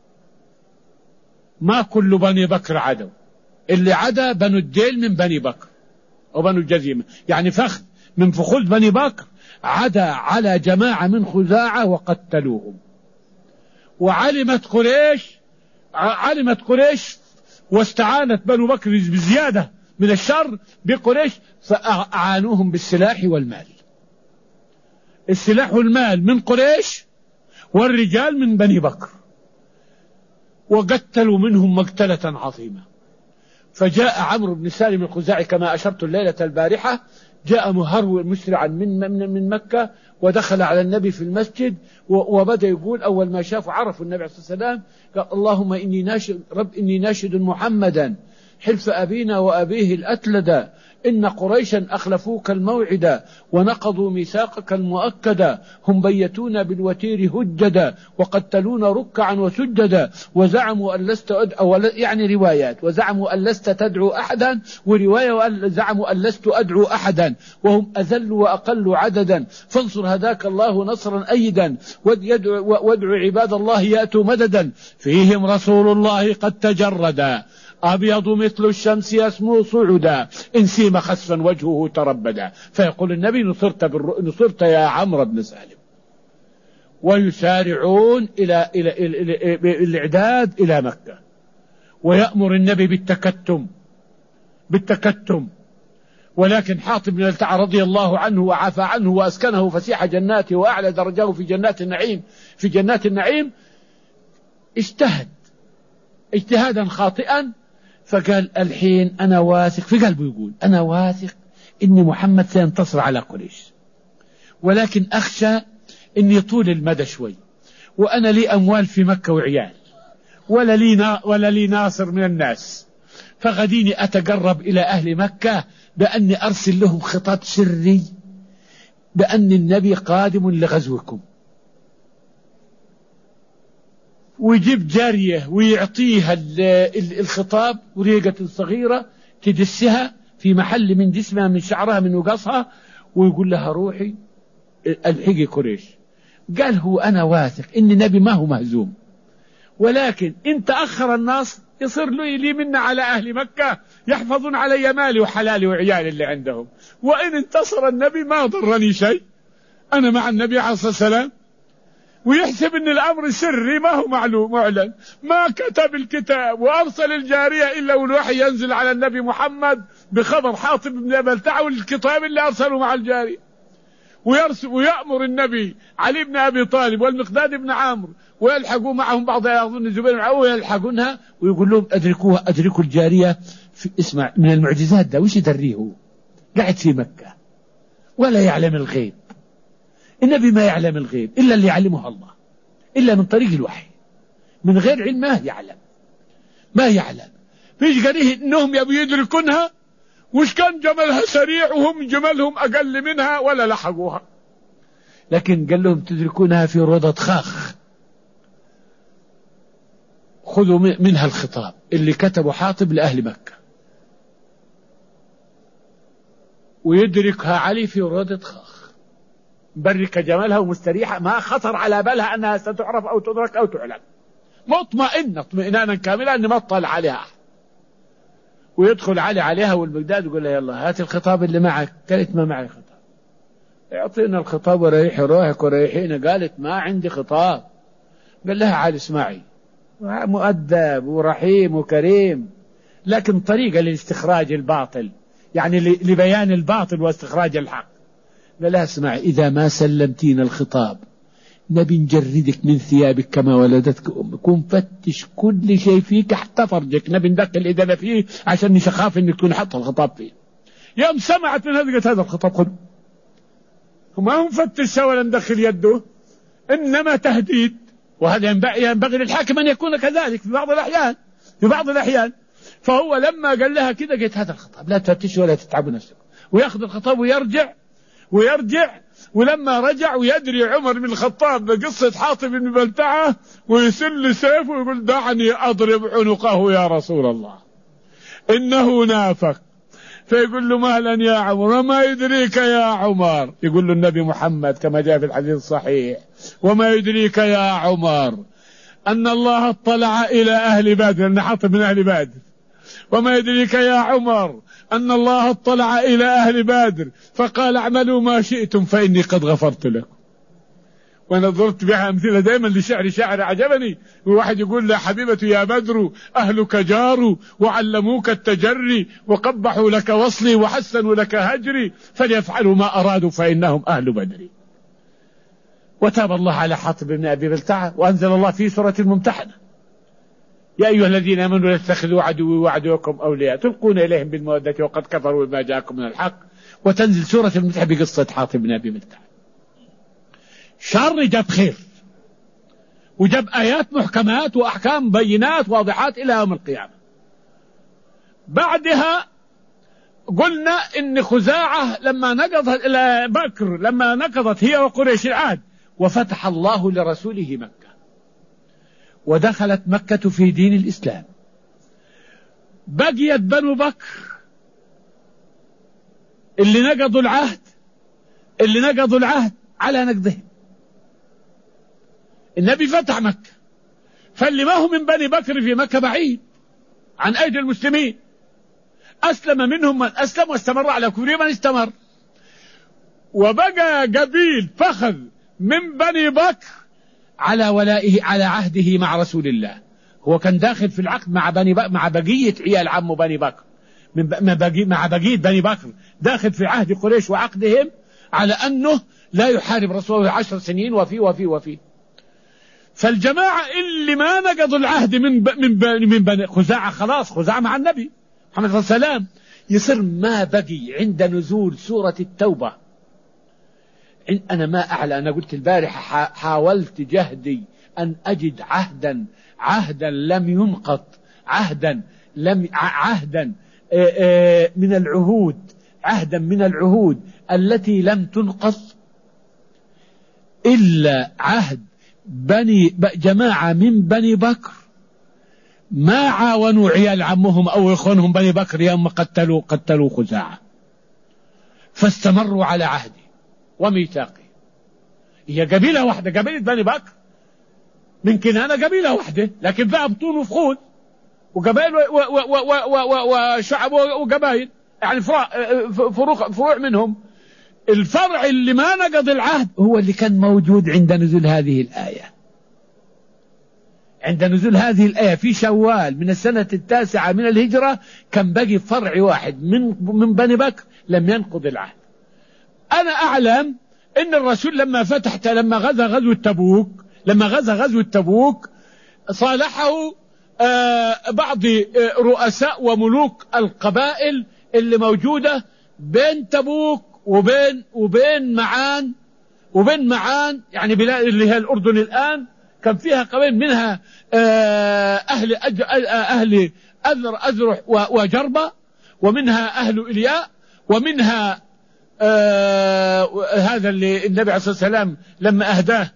ما كل بني بكر عدوا، اللي عدا بنو الديل من بني بكر أو بنو الجزيمة، يعني فخذ من فخوذ بني بكر عدا على جماعة من خزاعة وقتلوهم. وعلمت قريش علمت قريش واستعانت بنو بكر بزيادة من الشر بقريش، فأعانوهم بالسلاح والمال. السلاح والمال من قريش والرجال من بني بكر، وقتلوا منهم مقتلة عظيمة. فجاء عمرو بن سالم الخزاعي كما أشرت الليلة البارحة، جاء مهرول مسرعا من من من مكة ودخل على النبي في المسجد، وبدأ يقول أول ما شافوا عرفوا النبي عليه الصلاة والسلام، قال اللهم إني ناشد رب إني ناشد محمدا حلف أبينا وأبيه الأتلدا، إن قريشا أخلفوك الموعدا ونقضوا ميثاقك المؤكدا، هم بيتونا بالوتير هجدا وقتلون ركعا وسجدا، وزعموا أن لست أدعو، يعني روايات، وزعموا أن لست تدعو أحدا، ورواية وزعموا أن لست أدعو أحدا، وهم أذل وأقل عددا، فانصر هداك الله نصرا أيدا، وادعو عباد الله يأتوا مددا، فيهم رسول الله قد تجردا، أبيض مثل الشمس يسمو صعدا، إن سيم خسفا وجهه تربدا. فيقول النبي نصرت, بالر... نصرت يا عمرو بن سالم. ويسارعون إلى, إلى... إلى... إلى... إلى الإعداد إلى مكة، ويأمر النبي بالتكتم بالتكتم ولكن حاطب بن التع رضي الله عنه وعافى عنه وأسكنه فسيح جناته وأعلى درجه في جنات النعيم في جنات النعيم اجتهد اجتهادا خاطئا، فقال الحين أنا واثق في قلبه، يقول أنا واثق إن محمد سينتصر على قريش، ولكن أخشى إن يطول المدى شوي، وأنا لي أموال في مكة وعيال، ولا لي, نا ولا لي ناصر من الناس، فغديني أتقرب إلى أهل مكة بأني أرسل لهم خطاب سري بأن النبي قادم لغزوكم، ويجيب جارية ويعطيها الخطاب وريقة صغيرة تدسها في محل من جسمها من شعرها من وقصها، ويقول لها روحي الحقي قريش. قال هو أنا واثق إن النبي ما هو مهزوم، ولكن إن تأخر الناس يصير لي منا على أهل مكة يحفظون علي مالي وحلالي وعيالي اللي عندهم، وإن انتصر النبي ما ضرني شيء، أنا مع النبي عليه الصلاة والسلام. ويحسب ان الامر سري ما هو معلوم معلن، ما كتب الكتاب وارسل الجارية الا والوحي ينزل على النبي محمد بخبر حاطب بن ابي التع والكتاب اللي ارسله مع الجارية، ويرسل ويأمر النبي علي بن ابي طالب والمقداد بن عمرو ويلحقوا معهم بعض اظن الزبير معه ويلحقونها، ويقول لهم ادركوها ادركوا الجارية في اسمع من المعجزات ده وش يدريه، قاعد في مكة ولا يعلم الغيب، النبي ما يعلم الغيب إلا اللي يعلمه الله، إلا من طريق الوحي، من غير علم ما يعلم ما يعلم فيش قريه إنهم يبوا يدركونها، وش كان جملها سريع وهم جملهم أقل منها ولا لحقوها، لكن قال لهم تدركونها في روضة خاخ، خذوا منها الخطاب اللي كتبه حاطب لأهل مكة، ويدركها علي في روضة خاخ برك جمالها ومستريحة، ما خطر على بالها أنها ستعرف أو تدرك أو تعلم، مطمئنة اطمئنانا كاملا أن ما اطلع عليها. ويدخل علي عليها والمقداد يقول لها يلا هات الخطاب اللي معك، قالت ما معي خطاب، اعطينا الخطاب وريحي روحك وريحينا، قالت ما عندي خطاب. قال لها عالي اسمعي، مؤدب ورحيم وكريم، لكن طريقة لاستخراج الباطل، يعني لبيان الباطل واستخراج الحق. قال لها اسمعي إذا ما سلمتين الخطاب نبي نجردك من ثيابك كما ولدتك أمك، ونفتش كل شيء فيك حتى فرجك، نبي ندخل إيدنا فيه عشان نخاف إنك تكون حط الخطاب فيه. يوم سمعت من هذا قالت هذا الخطاب خذ، وما هو مفتش ولا ندخل يده، إنما تهديد، وهذا ينبغي للحاكم أن يكون كذلك في بعض الأحيان في بعض الأحيان. فهو لما قال لها كذا قالت هذا الخطاب لا تفتش ولا تتعبوا نفسك، ويأخذ الخطاب ويرجع ويرجع ولما رجع ويدري عمر بن الخطاب بقصة حاطب بن بلتعة ويسل سيفه ويقول دعني أضرب عنقه يا رسول الله إنه نافق. فيقول له مهلا يا عمر، وما يدريك يا عمر، يقول له النبي محمد كما جاء في الحديث الصحيح وما يدريك يا عمر أن الله اطلع إلى أهل بدر، أن حاطب من أهل بدر، وما يدريك يا عمر أن الله اطلع إلى أهل بدر فقال اعملوا ما شئتم فإني قد غفرت لكم. وأنا ضربت بها أمثلة دائما لشعر شاعر عجبني، وواحد يقول لا حبيبة يا بدر أهلك جار وعلموك التجري وقبحوا لك وصلي وحسنوا لك هجري فليفعلوا ما أرادوا فإنهم أهل بدر. وتاب الله على حاطب بن أبي بلتعة وأنزل الله في سورة الممتحنة يا أيها الذين آمنوا لا تتخذوا عدوي وعدوكم أولياء تلقون إليهم بالمودة وقد كفروا بما جاءكم من الحق. وتنزل سورة الممتحنة بقصة حاطب بن أبي بلتعة. شر جاب خير وجاب آيات محكمات وأحكام بينات واضحات إلى يوم القيامة. بعدها قلنا إن خزاعة لما نقضت إلى بكر لما نقضت هي وقريش العهد وفتح الله لرسوله مكة ودخلت مكة في دين الإسلام، بقيت بنو بكر اللي نقضوا العهد اللي نقضوا العهد على نقضهم. النبي فتح مكة، فاللي ما هو من بني بكر في مكة بعيد عن أيدي المسلمين. أسلم منهم من أسلم واستمر على كفره من استمر، وبقى قبيل فخذ من بني بكر على ولائه على عهده مع رسول الله. هو كان داخل في العقد مع بني بكر مع بقية عيال عمه بني بكر من بقي مع بقية بني بكر، داخل في عهد قريش وعقدهم على أنه لا يحارب رسول الله عشر سنين وفي وفي وفي. فالجماعة اللي ما نقضوا العهد من ب... من ب... من بني خزاعة خلاص خزاعة مع النبي محمد صلى الله عليه وسلم يصير ما بقي عند نزول سورة التوبة. أنا ما أعلى، أنا قلت البارحة حاولت جهدي أن أجد عهدا عهدا لم ينقض، عهدا لم عهدا من العهود عهدا من العهود التي لم تنقض إلا عهد بني جماعة من بني بكر ما عاونوا عيال عمهم أو إخوانهم بني بكر يوم قتلوا قتلوا خزاعة، فاستمروا على عهدي وميثاقي. هي قبيلة واحدة، قبيلة بني بكر من كنانة قبيلة واحدة، لكن فيها بطون وفخوذ وقبائل وشعب وقبائل، يعني فروع فروع منهم. الفرع اللي ما نقض العهد هو اللي كان موجود عند نزول هذه الآية. عند نزول هذه الآية في شوال من السنة التاسعة من الهجرة كان باقي فرع واحد من من بني بكر لم ينقض العهد. أنا أعلم إن الرسول لما فتح لما غزا غزوة تبوك لما غزا غزوة تبوك صالحه آه بعض آه رؤساء وملوك القبائل اللي موجودة بين تبوك وبين وبين معان وبين معان يعني بلاد اللي هي الأردن الآن. كان فيها قبائل منها آه أهل أج... أهل أذر أذرح وجربة، ومنها أهل إلياء، ومنها آه هذا اللي النبي عليه الصلاة والسلام لما أهداه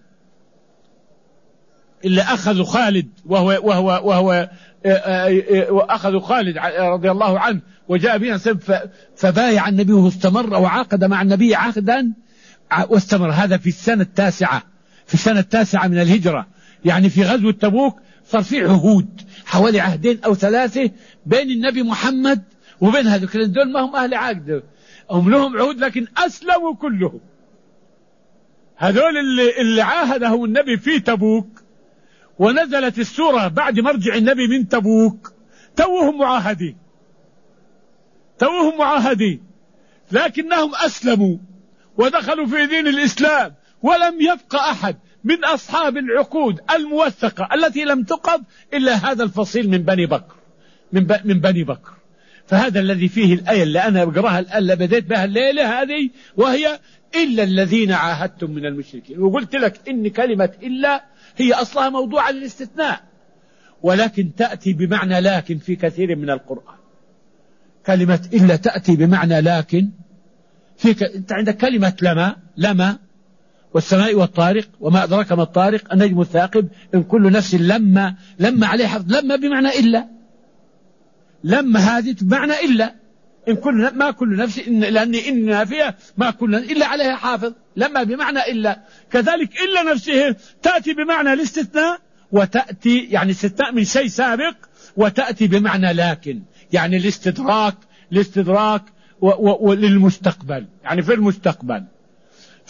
اللي أخذوا خالد وهو وهو وهو وأخذوا خالد رضي الله عنه وجاء بنا فبايع النبي واستمر وعاقد مع النبي عقدا واستمر. هذا في السنة التاسعة في السنة التاسعة من الهجرة، يعني في غزوة تبوك صار في عهود حوالي عهدين أو ثلاثة بين النبي محمد وبين هذول. دول ما هم أهل عقد، هم لهم عهود لكن أسلموا كلهم. هذول اللي, اللي عاهدهم النبي في تبوك ونزلت السورة بعد مرجع النبي من تبوك توهم معاهدين توهم معاهدين لكنهم أسلموا ودخلوا في دين الإسلام، ولم يبقى أحد من أصحاب العقود الموثقة التي لم تقض إلا هذا الفصيل من بني بكر من, ب... من بني بكر. فهذا الذي فيه الآية اللي أنا بقراها اللي بديت بها الليلة هذه، وهي إلا الذين عاهدتم من المشركين. وقلت لك إن كلمة إلا هي أصلها موضوع للاستثناء، ولكن تأتي بمعنى لكن في كثير من القرآن. كلمة إلا تأتي بمعنى لكن في ك... أنت عندك كلمة لما لما والسماء والطارق وما أدرك ما الطارق النجم الثاقب إن كل نفس لما لما عليه حفظ. لما بمعنى إلا، لما هذه بمعنى إلا إن كل ما كل نفس إن لأن إن فيها ما كل إلا عليها حافظ. لما بمعنى إلا. كذلك إلا نفسه تأتي بمعنى الاستثناء وتأتي يعني استثناء من شيء سابق، وتأتي بمعنى لكن يعني الاستدراك الاستدراك وللمستقبل يعني في المستقبل.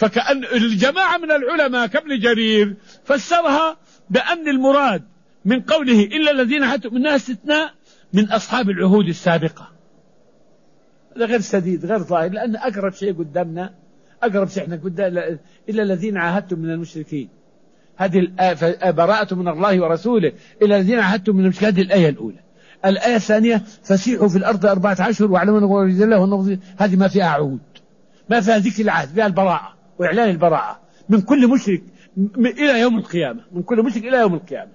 فكأن الجماعة من العلماء كابن جرير فسرها بأن المراد من قوله إلا الذين عاهدتم منها استثناء من أصحاب العهود السابقة. هذا غير سديد غير ظاهر، لأن أقرب شيء قدامنا أقرب شيء احنا قدام إلا الذين عاهدتم من المشركين، هذه الآية براءة من الله ورسوله إلا الذين عاهدتم من المشركين، هذه الآية الأولى. الآية الثانية فسيحوا في الأرض أربعة أشهر واعلموا أن الله الله والنبي، هذه ما فيها عهود، ما فيها ذكر العهد، فيها البراءة وإعلان البراءة من كل مشرك إلى يوم القيامة، من كل مشرك إلى يوم القيامة.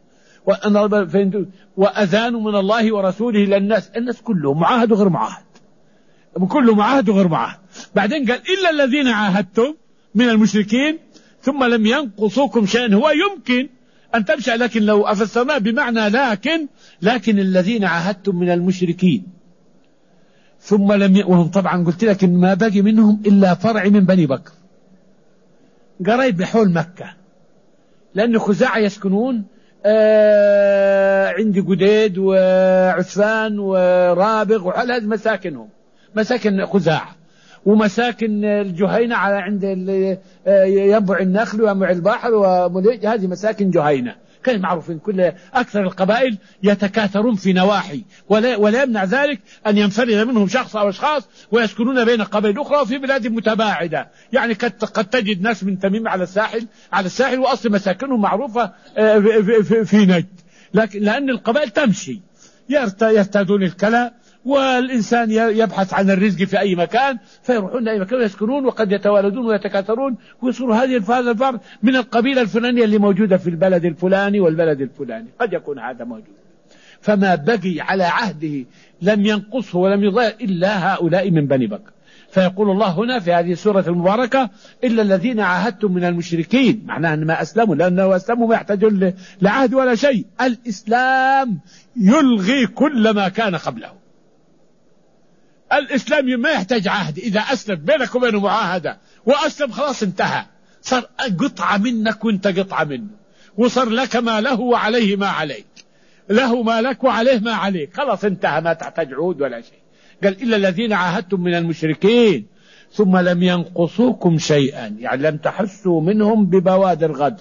وأذان من الله ورسوله للناس، الناس كلهم معاهد وغير معاهد، كله معاهد وغير معاهد. بعدين قال إلا الذين عاهدتم من المشركين ثم لم ينقصوكم شيئا. هو يمكن أن تمشي، لكن لو أفسرناه بمعنى لكن لكن الذين عاهدتم من المشركين ثم لم ي... وهم طبعا قلت لك إن ما بقي منهم إلا فرع من بني بكر قريب بحول مكة، لأن خزاعة يسكنون آه عندي قديد وعسفان ورابغ وحال، هذه مساكنهم، مساكن خزاعة. ومساكن الجهينة على عند ينبع النخل وينبع البحر ومليج، هذه مساكن جهينة كانوا معروفين. كل أكثر القبائل يتكاثرون في نواحي، ولا, ولا يمنع ذلك أن ينفرد منهم شخص أو أشخاص ويسكنون بين قبائل أخرى وفي بلاد متباعدة. يعني قد تجد ناس من تميم على الساحل على الساحل وأصل مساكنهم معروفة في نجد، لكن لأن القبائل تمشي يرتادون الكلى، والإنسان يبحث عن الرزق في أي مكان فيروحون أي مكان ويسكنون، وقد يتوالدون ويتكاثرون ويصيروا هذه هذا الفرد من القبيلة الفلانية اللي موجودة في البلد الفلاني والبلد الفلاني، قد يكون هذا موجود. فما بقي على عهده لم ينقصه ولم يضيع إلا هؤلاء من بني بكر. فيقول الله هنا في هذه السورة المباركة إلا الذين عاهدتم من المشركين، معناه أن ما أسلموا، لأنه أسلموا ما يحتاجون لعهد ولا شيء. الإسلام يلغي كل ما كان قبله. الإسلام ما يحتاج عهد، إذا أسلم بينك وبينه معاهدة وأسلم خلاص انتهى، صار قطعة منك وانت قطعة منه، وصار لك ما له وعليه ما عليك، له ما لك وعليه ما عليك، خلاص انتهى، ما تحتاج عهود ولا شيء. قال إلا الذين عاهدتم من المشركين ثم لم ينقصوكم شيئا، يعني لم تحسوا منهم ببوادر غدر،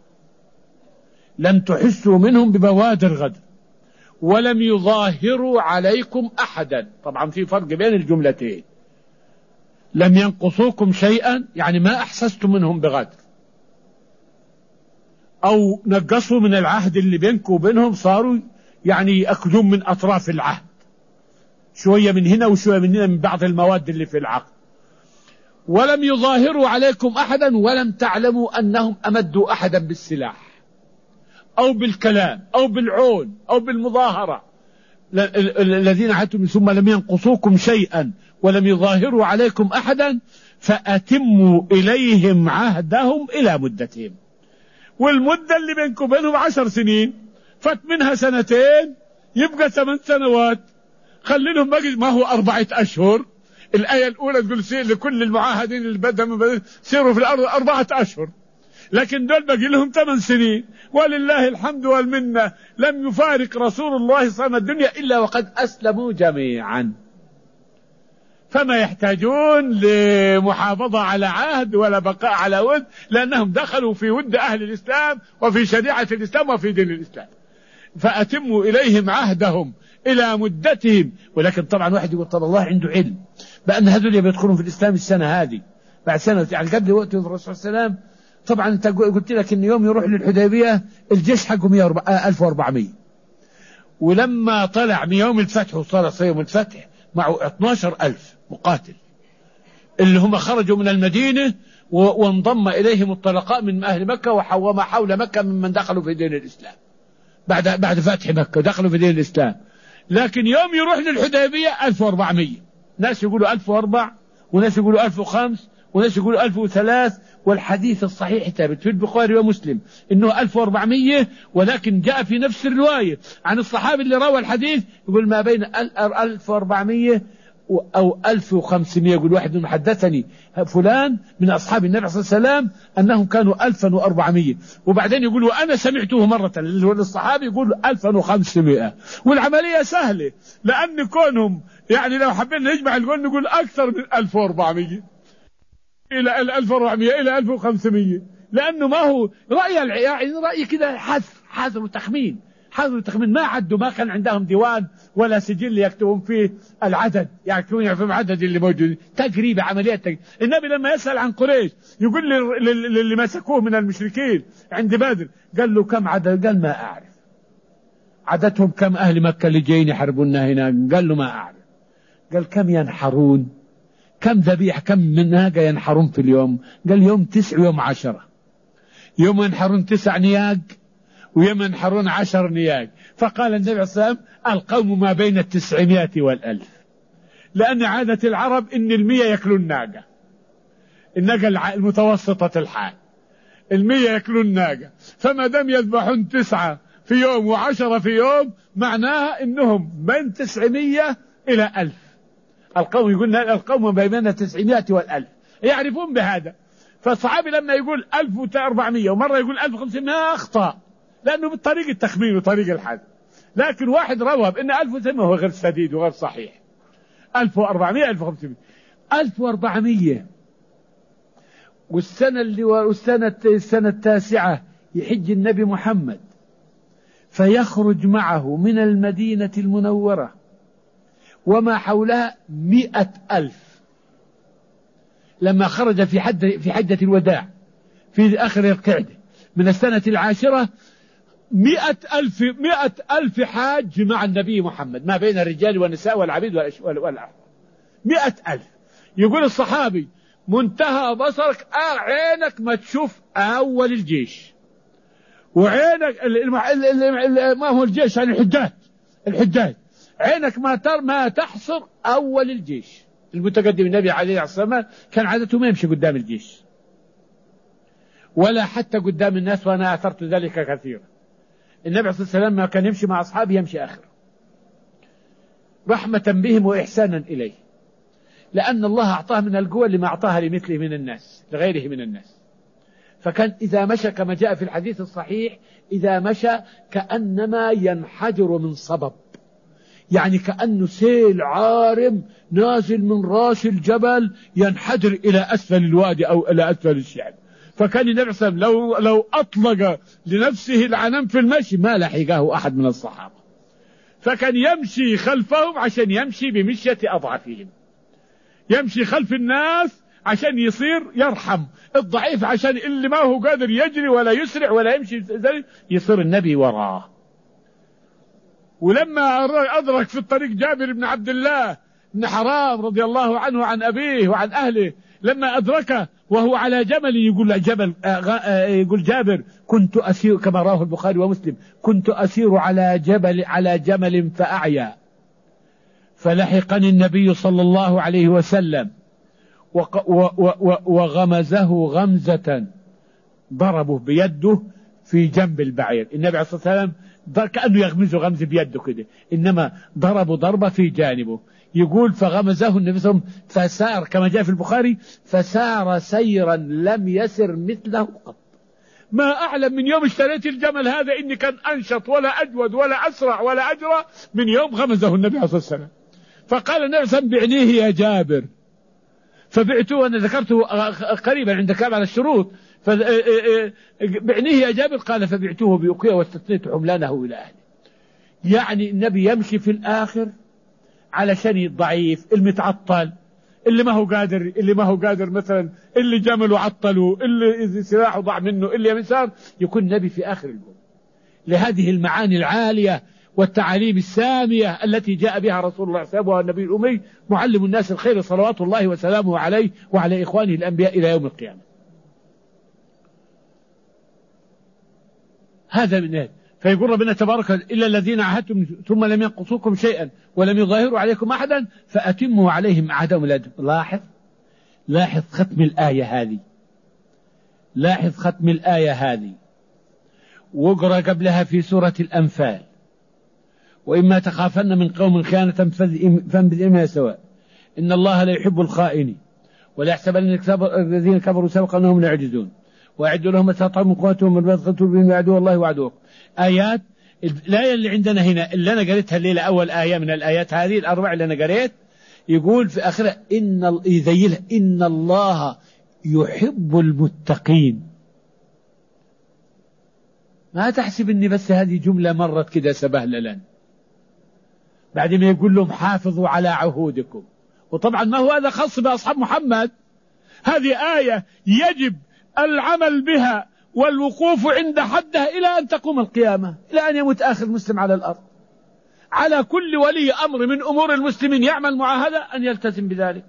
لم تحسوا منهم ببوادر غدر، ولم يظاهروا عليكم أحدا. طبعا في فرق بين الجملتين، لم ينقصوكم شيئا يعني ما أحسستم منهم بغدر، أو نقصوا من العهد اللي بينكم وبينهم، صاروا يعني يأكلون من أطراف العهد، شوية من هنا وشوية من هنا من بعض المواد اللي في العقد. ولم يظاهروا عليكم أحدا ولم تعلموا أنهم أمدوا أحدا بالسلاح أو بالكلام أو بالعون أو بالمظاهرة. الذين عهدتم ثم لم ينقصوكم شيئا ولم يظاهروا عليكم أحدا فأتموا إليهم عهدهم إلى مدتهم. والمدة اللي بينكم بينهم عشر سنين، فات منها سنتين يبقى ثمان سنوات، خلي لهم ما هو أربعة أشهر. الآية الأولى تقول سير لكل المعاهدين اللي بدهم سيروا في الأرض أربعة أشهر، لكن دول بقي لهم ثمان سنين، ولله الحمد والمنة لم يفارق رسول الله صلى الله عليه وسلم الدنيا إلا وقد أسلموا جميعا، فما يحتاجون لمحافظة على عهد ولا بقاء على ود، لأنهم دخلوا في ود أهل الإسلام وفي شريعة الإسلام وفي دين الإسلام. فأتموا إليهم عهدهم إلى مدتهم. ولكن طبعا واحد يقول طب الله عنده علم بأن هذول بيدخلون في الإسلام السنة هذه بعد سنة، يعني قبل وقت الرسول صلى الله عليه وسلم. طبعا انت قلت لك ان يوم يروح للحديبية الجيش حقه ألف وأربعمائة، ولما طلع من يوم الفتح وصار يوم الفتح معه اثني عشر ألف مقاتل اللي هم خرجوا من المدينة، وانضم إليهم الطلقاء من أهل مكة وما حول مكة ممن دخلوا في دين الإسلام بعد بعد فتح مكة دخلوا في دين الإسلام. لكن يوم يروح للحديبية ألف وأربعمائة، ناس يقولوا ألف وأربعة وناس يقولوا ألف وخمسة وناس يقولوا ألف وثلاث، والحديث الصحيح ثابت في البخاري ومسلم إنه ألف وأربعمائة، ولكن جاء في نفس الرواية عن الصحابي اللي روى الحديث يقول ما بين ألف وأربعمائة أو ألف وخمسمائة. يقول واحد من حدثني فلان من أصحاب النبي صلى الله عليه وسلم أنهم كانوا ألفا وأربعمائة، وبعدين يقول وأنا سمعته مرة للصحابي يقول ألفا وخمسمائة. والعملية سهلة، لأن كونهم يعني لو حبينا نجمع نقول نقول أكثر من ألف وأربعمائة. إلى ألف وأربعمائة إلى ألف وخمسمائة، لأنه ما هو رأي يعني رأي كده حذر حذر وتخمين حذر وتخمين، ما عدوا، ما كان عندهم ديوان ولا سجل يكتبون فيه العدد، يكتبون يعرفون عدد اللي موجودين، تقريبا عملية تقريب. النبي لما يسأل عن قريش يقول للي مسكوه من المشركين عند بدر، قال له كم عدد؟ قال ما أعرف. عددهم كم أهل مكة اللي جايين يحاربونا هنا؟ قال له ما أعرف. قال كم ينحرون؟ كم ذبيح كم من ناقة ينحرون في اليوم؟ قال يوم تسع ويوم عشرة، يوم ينحرون تسع نياق ويوم ينحرون عشر نياق. فقال النبي عليه الصلاة والسلام القوم ما بين التسعمائة والألف، لأن عادة العرب إن المية يأكلون ناقة، الناقة المتوسطة الحال المية يأكلون ناقة، فما دام يذبحون تسعة في يوم وعشرة في يوم معناها إنهم من تسعمائة إلى ألف. القوم يقول القوم ما بين تسعمائة والألف، يعرفون بهذا. فالصحابي لما يقول ألف وأربعمائة ومرة يقول ألف وخمسمائة أخطأ، لأنه بالطريق التخمين وطريق الحد. لكن واحد روى بأن ألف وثمانمائة هو غير سديد وغير صحيح. ألف وأربعمائة ألف وخمسمائة ألف وأربعمائة والسنة اللي والسنة السنة التاسعة يحج النبي محمد، فيخرج معه من المدينة المنورة وما حولها مئة ألف. لما خرج في حد في حجة الوداع في آخر القعدة من السنة العاشرة، مئة ألف مئة ألف حاج مع النبي محمد، ما بين الرجال والنساء والعبيد والأحرار، مئة ألف. يقول الصحابي منتهى بصرك آه عينك ما تشوف أول الجيش، وعينك ما هو الجيش يعني الحجاج الحجاج عينك ما تر ما تحصر أول الجيش المتقدم. النبي عليه الصلاة والسلام كان عادته ما يمشي قدام الجيش ولا حتى قدام الناس، وأنا أثرت ذلك كثيرا. النبي عليه الصلاة والسلام ما كان يمشي مع أصحابه يمشي آخر، رحمة بهم وإحسانا إليه، لأن الله أعطاه من القوة لما أعطاها لمثله من الناس لغيره من الناس. فكان إذا مشى كما جاء في الحديث الصحيح، إذا مشى كأنما ينحدر من صبب، يعني كأنه سيل عارم نازل من راس الجبل ينحدر إلى أسفل الوادي أو إلى أسفل الشعب. فكان النبي صلى الله عليه وسلم لو, لو أطلق لنفسه العنم في المشي ما لحقه أحد من الصحابة، فكان يمشي خلفهم عشان يمشي بمشية أضعفهم، يمشي خلف الناس عشان يصير يرحم الضعيف، عشان اللي ما هو قادر يجري ولا يسرع ولا يمشي يصير النبي وراه. ولما أدرك في الطريق جابر بن عبد الله بن حرام رضي الله عنه عن أبيه وعن أهله، لما أدركه وهو على جمل، يقول جبل يقول جابر كنت أسير كما رواه البخاري ومسلم، كنت أسير على جبل على جمل فأعيا، فلحقني النبي صلى الله عليه وسلم وغمزه غمزة، ضربه بيده في جنب البعير. النبي عليه الصلاة والسلام كأنه يغمزه غمز بيده كده، إنما ضربه ضربة في جانبه. يقول فغمزه النبي صلى الله عليه وسلم فسار كما جاء في البخاري، فسار سيرا لم يسر مثله قط. ما أعلم من يوم اشتريت الجمل هذا إني كان أنشط ولا أجود ولا أسرع ولا أجرى من يوم غمزه النبي عليه الصلاة والسلام. فقال النبي صلى الله عليه وسلم بعنيه يا جابر، فبعته وأنا ذكرته قريبا عند كعب على الشروط، فبعنيه يا جابر، قال فبعته بأقية واستثنيت حملانه إلى أهله. يعني النبي يمشي في الآخر علشان الضعيف المتعطل اللي ما هو قادر اللي ما هو قادر مثلا اللي جمله عطلوا اللي سلاحه ضاع منه اللي يمسار، يكون النبي في آخر اليوم لهذه المعاني العالية والتعاليم السامية التي جاء بها رسول الله صلى الله عليه وسلم النبي الأمي معلم الناس الخير صلوات الله وسلامه عليه وعلى إخوانه الأنبياء إلى يوم القيامة. هذا من هذا. فيقول ربنا تبارك إلا الذين عاهدتم ثم لم ينقصوكم شيئا ولم يظاهروا عليكم أحدا فأتموا عليهم عهدهم إلى أجل. لاحظ لاحظ ختم الآية هذه، لاحظ ختم الآية هذه، واقرأ قبلها في سورة الأنفال وإما تخافن من قوم خيانة فانبذ إليهم سواء إن الله لا يحب الخائنين ولا يحسبن الذين كفروا سبق أنهم لا يعجزون وأعدوا لهم ما استطاعوا من قوتهم وما استطعتم بهم وعدوا الله وعدوكم. آيات الآية اللي عندنا هنا اللي أنا قريتها الليلة أول آية من الآيات هذه الأربع اللي أنا قريت، يقول في آخرها إن يذيلها إن الله يحب المتقين. ما تحسب اني بس هذه جملة مرت كده سبهللا، بعد ما يقول لهم حافظوا على عهودكم. وطبعا ما هو هذا خاص بأصحاب محمد، هذه آية يجب العمل بها والوقوف عند حدها إلى أن تقوم القيامة، إلى أن يموت آخر مسلم على الأرض. على كل ولي أمر من أمور المسلمين يعمل معاهدة أن يلتزم بذلك،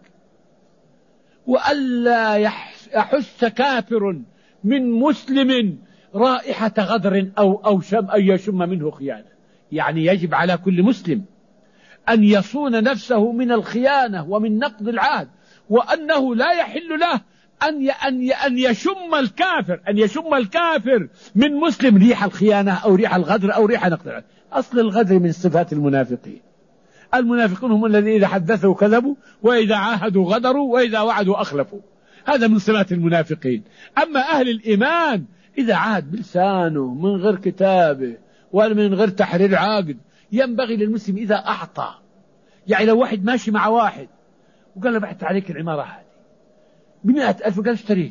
وألا يحس كافر من مسلم رائحة غدر أو أو شم أو يشم منه خيانة. يعني يجب على كل مسلم أن يصون نفسه من الخيانة ومن نقض العهد، وأنه لا يحل له أن أن أن يشم الكافر أن يشم الكافر من مسلم ريح الخيانة أو ريح الغدر أو ريح نقض العهد. أصل الغدر من صفات المنافقين. المنافقون هم الذين إذا حدثوا كذبوا، وإذا عاهدوا غدروا، وإذا وعدوا أخلفوا. هذا من صفات المنافقين. أما أهل الإيمان إذا عاهد بلسانه من غير كتابه ولا من غير تحرير عقد، ينبغي للمسلم إذا أعطى، يعني لو واحد ماشي مع واحد وقال له بعت عليك العمارة هذه بمئة ألف، قال اشتريت،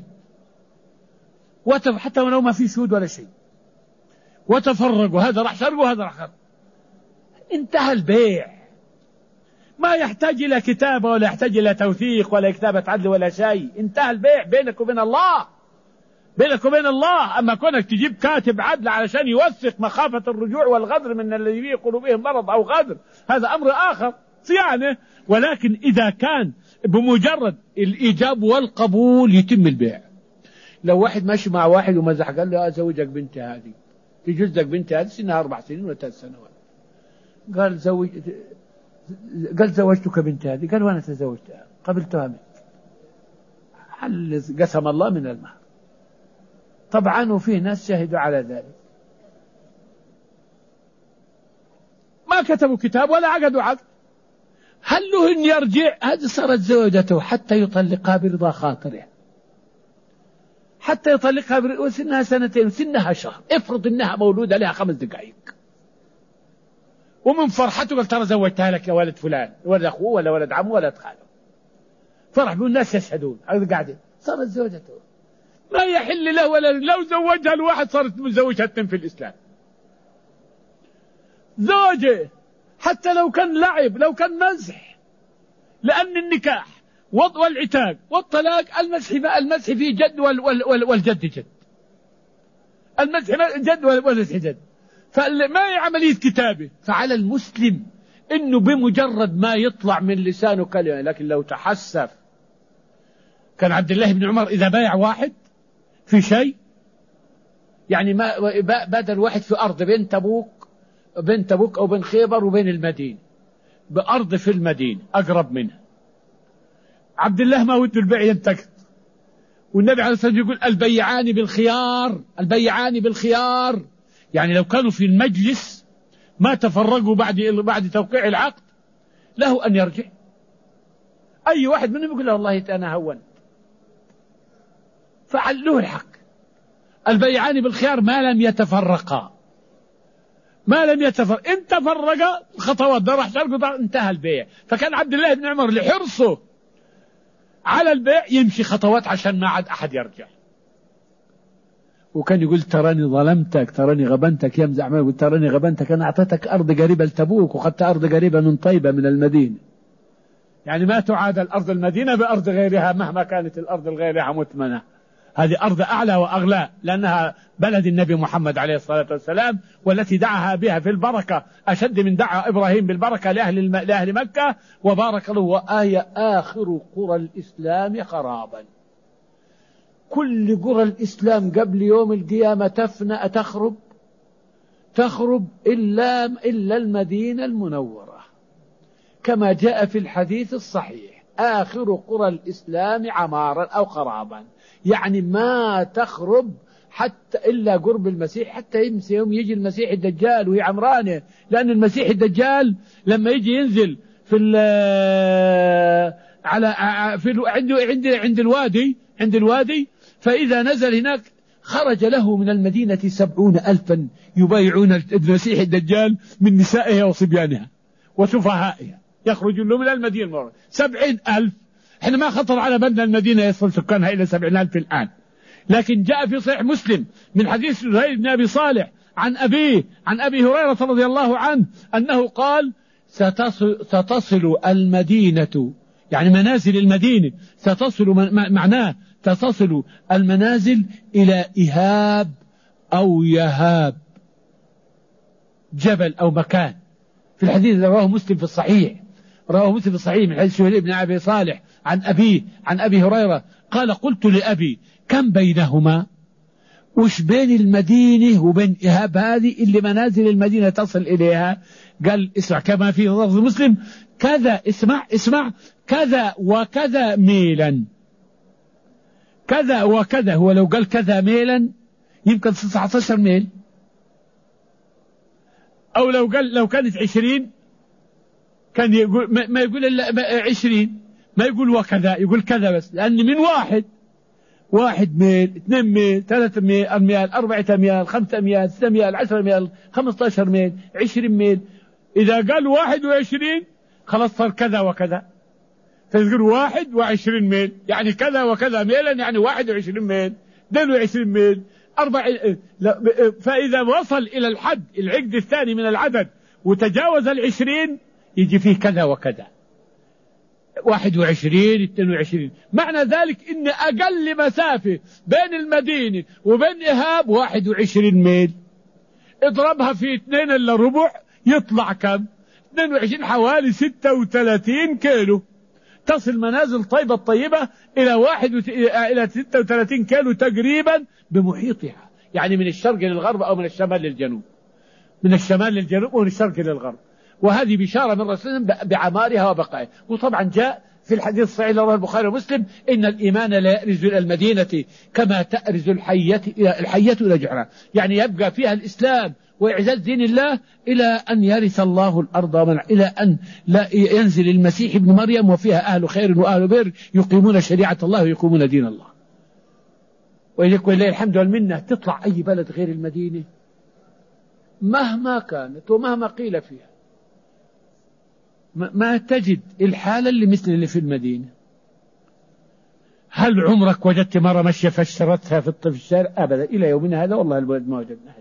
حتى ولو ما في شهود ولا شيء، وتفرق، وهذا راح سرق وهذا راح خرق، انتهى البيع. ما يحتاج إلى كتابة ولا يحتاج إلى توثيق ولا كتابة عدل ولا شيء، انتهى البيع بينك وبين الله، بينك وبين الله. أما كونك تجيب كاتب عدل علشان يوثق مخافة الرجوع والغدر من الذي في قلوبهم مرض أو غدر، هذا أمر آخر صيانة. ولكن إذا كان بمجرد الإيجاب والقبول يتم البيع. لو واحد ماشي مع واحد ومزح قال له أزوجك بنتي هذه، تجوز لك بنتي هذه سنها أربع سنين ولا ثلاث سنوات، قال زوج قال زوجتك بنتي هذه، قال وأنا تزوجتها قبلتها منك، هل قسم الله من المهر؟ طبعا وفيه ناس شهدوا على ذلك، ما كتبوا كتاب ولا عقدوا عقد. هل له أن يرجع؟ هذه صارت زوجته حتى يطلقها برضا خاطره، حتى يطلقها برضا، وسنها سنتين وسنها شهر. افرض انها مولودة لها خمس دقائق، ومن فرحته قال ترى زوجتها لك يا ولد فلان، ولد أخوه ولا ولد عمه ولا ولد خاله، فرح بالناس يشهدون هذا قاعدة، صارت زوجته. ما يحل له ولا لو زوجها الواحد صارت مزوجها اثنين في الإسلام. زوجه حتى لو كان لعب، لو كان مزح، لأن النكاح والعتاق والطلاق المزح المزح فيه جد والجد جد، المزح جد والمزح جد، فما هي عملية كتابة. فعلى المسلم إنه بمجرد ما يطلع من لسانه كلمة، لكن لو تحسف. كان عبد الله بن عمر إذا بايع واحد في شيء، يعني ما بدل واحد في أرض بين تبوك بين تبوك أو بين خيبر وبين المدينة، بأرض في المدينة أقرب منها، عبد الله ما وده البيع ينتقد، والنبي عليه الصلاة والسلام يقول البيعان بالخيار، البيعان بالخيار، يعني لو كانوا في المجلس ما تفرقوا بعد بعد توقيع العقد له أن يرجع. أي واحد منهم يقول له والله أنا هون، فعله الحق. البيعان بالخيار ما لم يتفرقا، ما لم يتفرق. إن تفرقا خطوات ده راح شرق انتهى البيع. فكان عبد الله بن عمر لحرصه على البيع يمشي خطوات عشان ما عاد أحد يرجع. وكان يقول تراني ظلمتك، تراني غبنتك، يمزح معي يقول تراني غبنتك، أنا أعطيتك أرض قريبة لتبوك وخدت أرض قريبة من طيبة من المدينة، يعني ما تعادل أرض المدينة بأرض غيرها مهما كانت الأرض الغيرها متمنة. هذه أرض أعلى وأغلى لأنها بلد النبي محمد عليه الصلاة والسلام، والتي دعاها بها في البركة أشد من دعا إبراهيم بالبركة لأهل, الم... لأهل مكة. وبارك له وآية آخر قرى الإسلام خرابا. كل قرى الإسلام قبل يوم القيامة تفنى تخرب تخرب إلا, إلا المدينة المنورة، كما جاء في الحديث الصحيح آخر قرى الإسلام عمارا أو خرابا، يعني ما تخرب حتى إلا قرب المسيح، حتى يمسي يوم يجي المسيح الدجال وهي عمرانة. لأن المسيح الدجال لما يجي ينزل في على في عنده عند عند الوادي عند الوادي فإذا نزل هناك خرج له من المدينة سبعون ألفا يبايعون المسيح الدجال من نسائها وصبيانها وسفهائها، يخرج له من المدينة سبعين ألف. احنا ما خطر على بالنا المدينة يصل سكانها إلى سبعين ألف الآن، لكن جاء في صحيح مسلم من حديث زهير بن أبي صالح عن أبيه عن أبي هريرة رضي الله عنه أنه قال ستصل, ستصل المدينة، يعني منازل المدينة ستصل معناه ستصل المنازل إلى إهاب أو يهاب، جبل أو مكان. في الحديث رواه مسلم في الصحيح، رواه مسلم في الصحيح من حديث زهير بن أبي صالح عن أبيه عن أبي هريرة قال قلت لأبي كم بينهما؟ وش بين المدينة وبين إهاب هذه اللي منازل المدينة تصل إليها؟ قال اسمع كما في لفظ مسلم كذا، اسمع اسمع كذا وكذا ميلا، كذا وكذا. هو لو قال كذا ميلا يمكن تسعة عشر ميل، أو لو قال لو كانت عشرين كان يقول ما يقول إلا عشرين، ما يقول وكذا، يقول كذا بس، لأن من واحد واحد ميل، اثنين ميل، ثلاثة ميل، أميال، أربعة أميال، خمسة أميال، ستة أميال، عشرة أميال، خمسة عشر ميل، عشرين ميل. إذا قال واحد وعشرين خلاص صار كذا وكذا، تقول واحد وعشرين ميل يعني كذا وكذا ميلا، يعني واحد وعشرين ميل، اثنين وعشرين ميل، أربعة. فإذا وصل إلى الحد العقد الثاني من العدد وتجاوز العشرين يجي فيه كذا وكذا، واحد وعشرين، اثنين وعشرين. معنى ذلك إن أقل مسافة بين المدينة وبين إهاب واحد وعشرين ميل، اضربها في اثنين إلا ربع يطلع كم؟ اثنين وعشرين، حوالي ستة وثلاثين كيلو. تصل منازل طيبة الطيبة إلى واحد وت... إلى ستة وثلاثين كيلو تقريبا بمحيطها، يعني من الشرق للغرب أو من الشمال للجنوب، من الشمال للجنوب ومن الشرق للغرب. وهذه بشارة من رسول بعمارها وبقائها. وطبعا جاء في الحديث الصحيح رواه البخاري ومسلم إن الإيمان لا يأرز إلى المدينة كما تأرز الحية الحية إلى جحرها، يعني يبقى فيها الإسلام وإعزاز دين الله إلى أن يرث الله الأرض ومن إلى أن لا ينزل المسيح ابن مريم وفيها أهل خير وأهل بر يقيمون شريعة الله ويقيمون دين الله. وإليك ولله الحمد والمنة تطلع أي بلد غير المدينة مهما كانت ومهما قيل فيها ما تجد الحالة اللي مثل اللي في المدينة. هل عمرك وجدت مرة مشية فاشترتها في الشارع؟ أبدا، إلى يومنا هذا والله البلد ما وجدناها.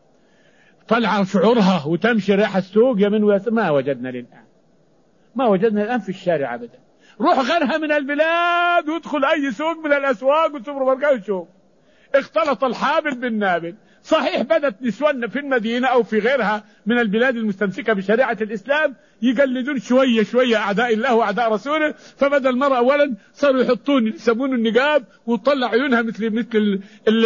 طلع شعورها وتمشي ريح السوق يمين ويسار ما وجدنا للآن، ما وجدنا الآن في الشارع أبدا. روح غيرها من البلاد وادخل أي سوق من الأسواق وسوبر ماركت وشوف، اختلط الحابل بالنابل. صحيح بدت نسوان في المدينة أو في غيرها من البلاد المستمسكة بشريعة الإسلام يقلدون شوية شوية أعداء الله وأعداء رسوله، فبدأ المرأة أولا صاروا يحطون يسمون النقاب وتطلع عيونها مثل مثل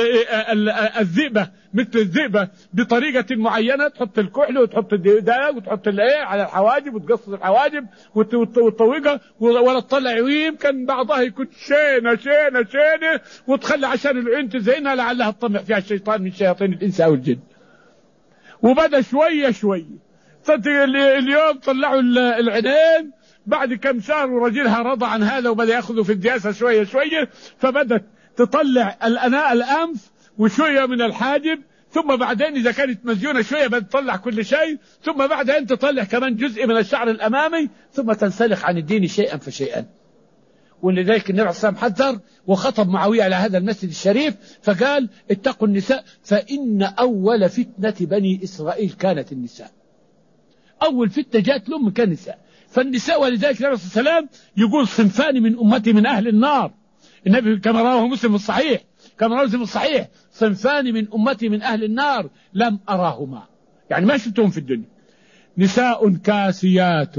الذئبة، مثل الذئبة بطريقة معينة، تحط الكحل وتحط الداء وتحط الايه على الحواجب وتقص الحواجب وتطوقها، ولا تطلع عيون كان بعضها يكون شينة شينة شينة وتخلي عشان العين تزينها لعلها تطمع فيها الشيطان من شياطين الإنس أو الجن. وبدأ شوية شوية اليوم طلعوا العينين بعد كم شهر ورجلها رضى عن هذا وبدأ يأخذوا في الدياسة شوية شوية، فبدأت تطلع الأناء الأنف وشوية من الحاجب، ثم بعدين إذا كانت مزيونة شوية بدأت تطلع كل شيء، ثم بعدين تطلع كمان جزء من الشعر الأمامي، ثم تنسلخ عن الدين شيئا فشيئا. ولذلك النبي عليه الصلاة والسلام حذر وخطب معاوية على هذا المسجد الشريف فقال اتقوا النساء فإن أول فتنة بني إسرائيل كانت النساء. أول فتنة جاءت لهم كان النساء. فالنساء ولذلك النبي عليه الصلاة والسلام يقول صنفان من أمتي من أهل النار، النبي كما رواه مسلم الصحيح كما رواه مسلم الصحيح صنفان من أمتي من أهل النار لم أراهما، يعني ما شفتهم في الدنيا: نساء كاسيات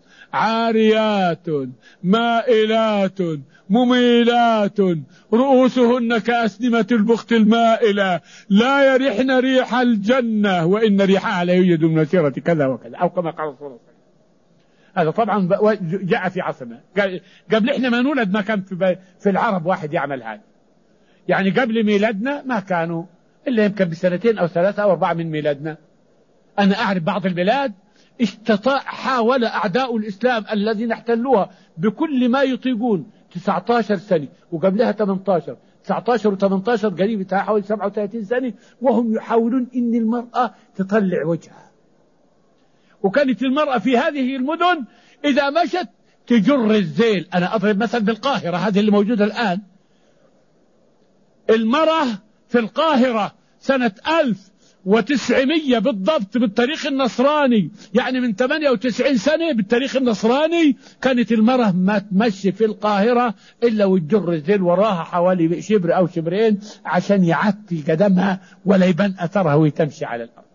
عاريات مائلات مميلات رؤوسهن كأسنمة البخت المائلة لا يريحن ريح الجنة وإن ريحها لا يوجد من مسيرة كذا وكذا، أو كما قال رسول الله. هذا طبعا جاء في عصرنا، قبل إحنا ما نولد ما كان في العرب واحد يعمل هذا، يعني قبل ميلادنا ما كانوا إلا يمكن بسنتين أو ثلاثة أو أربعة من ميلادنا. أنا أعرف بعض البلاد استطاع حاول أعداء الإسلام الذين احتلوها بكل ما يطيقون تسعة عشر سنة وقبلها ثمانية عشر تسعة عشر و18 قريب حوالي سبعة وثلاثين سنة وهم يحاولون إن المرأة تطلع وجهها. وكانت المرأة في هذه المدن إذا مشت تجر الذيل. أنا أضرب مثل بالقاهرة هذه اللي موجودة الآن. المرأة في القاهرة سنة ألف وتسعمية بالضبط بالتاريخ النصراني، يعني من ثمانية وتسعين سنة بالتاريخ النصراني، كانت المرأة ما تمشي في القاهرة إلا وتجر الذيل وراها حوالي شبر أو شبرين عشان يعفي قدمها ولا يبان أثرها وهي تمشي على الأرض.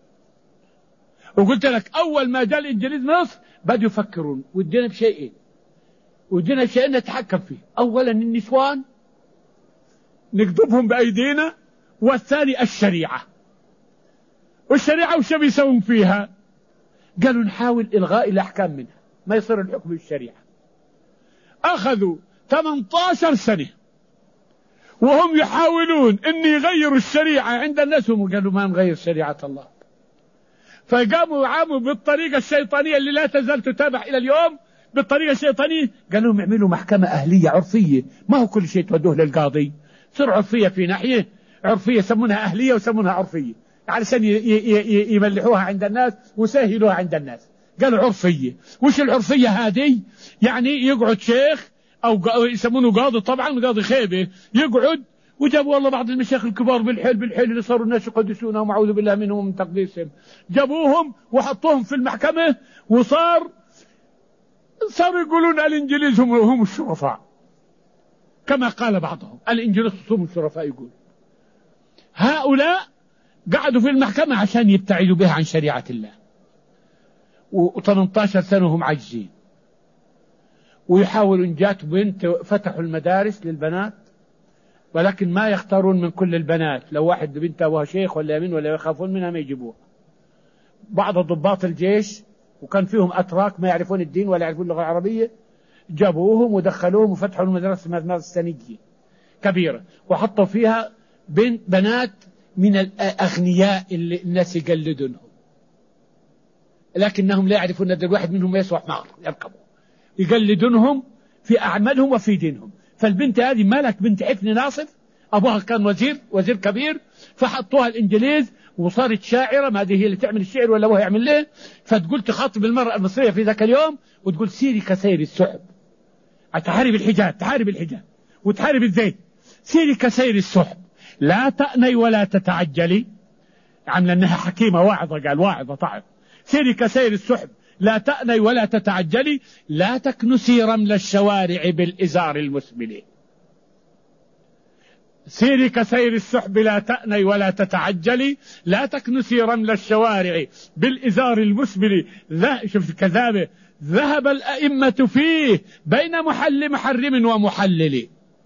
وقلت لك أول ما جاء الإنجليز مصر بدوا يفكرون ودينا بشيئين، ودينا بشيئين نتحكم فيه. أولا النسوان نقضبهم بأيدينا، والثاني الشريعة. والشريعة وش بيسوون فيها؟ قالوا نحاول إلغاء الأحكام منها، ما يصير الحكم بالشريعة. أخذوا ثمانية عشر سنة وهم يحاولون أن يغيروا الشريعة عند الناس، هم قالوا ما نغير شريعة الله. فقاموا عاموا بالطريقة الشيطانية اللي لا تزال تتابع إلى اليوم، بالطريقة الشيطانية قالوا لهم يعملوا محكمة أهلية عرفية، ما هو كل شيء تودوه للقاضي، تصير عرفية في ناحية، عرفية يسمونها أهلية ويسمونها عرفية علشان يملحوها عند الناس وسهلوها عند الناس. قالوا عرفية. وش العرفية هذه؟ يعني يقعد شيخ أو يسمونه قاضي، طبعا قاضي خيبة، يقعد. وجابوا والله بعض المشايخ الكبار بالحيل بالحيل اللي صاروا الناس يقدسونهم وأعوذ بالله منهم من تقديسهم، جابوهم وحطوهم في المحكمة، وصار صاروا يقولون الإنجليز هم هم الشرفاء، كما قال بعضهم الإنجليز هم الشرفاء. يقول هؤلاء قعدوا في المحكمة عشان يبتعدوا بها عن شريعة الله، و18 سنة هم عاجزين، ويحاولوا. جات بنت فتحوا المدارس للبنات، ولكن ما يختارون من كل البنات، لو واحد بنت أبوها شيخ ولا يمين ولا يخافون منها ما يجيبوها. بعض ضباط الجيش وكان فيهم أتراك ما يعرفون الدين ولا يعرفون اللغة العربية، جابوهم ودخلوهم وفتحوا المدرسة مدرسة سنية كبيرة، وحطوا فيها بنت بنات من الأغنياء اللي الناس يقلدونهم، لكنهم لا يعرفون أن الواحد منهم يسوى حمار يركبوا، يقلدونهم في أعمالهم وفي دينهم. فالبنت هذه مالك بنت حفني ناصف، أبوها كان وزير وزير كبير، فحطوها الإنجليز وصارت شاعرة. ما هذه هي اللي تعمل الشعر ولا هو يعمل ليه؟ فتقول تخاطب المرأة المصرية في ذاك اليوم وتقول سيري كسير السحب، تحارب الحجاب، تحارب الحجاب وتحارب الزيت، سيري كسير السحب لا تأني ولا تتعجلي. عمل أنها حكيمة واعظة، قال واعظة طعب. سيري كسير السحب لا تأني ولا تتعجلي، لا تكنسي رمل الشوارع بالإزار المسبل. سيري كسير السحب لا تأني ولا تتعجلي، لا تكنسي رمل الشوارع بالإزار المسبل. لا شوف كذابة، ذهب الأئمة فيه بين محل محرم ومحلل.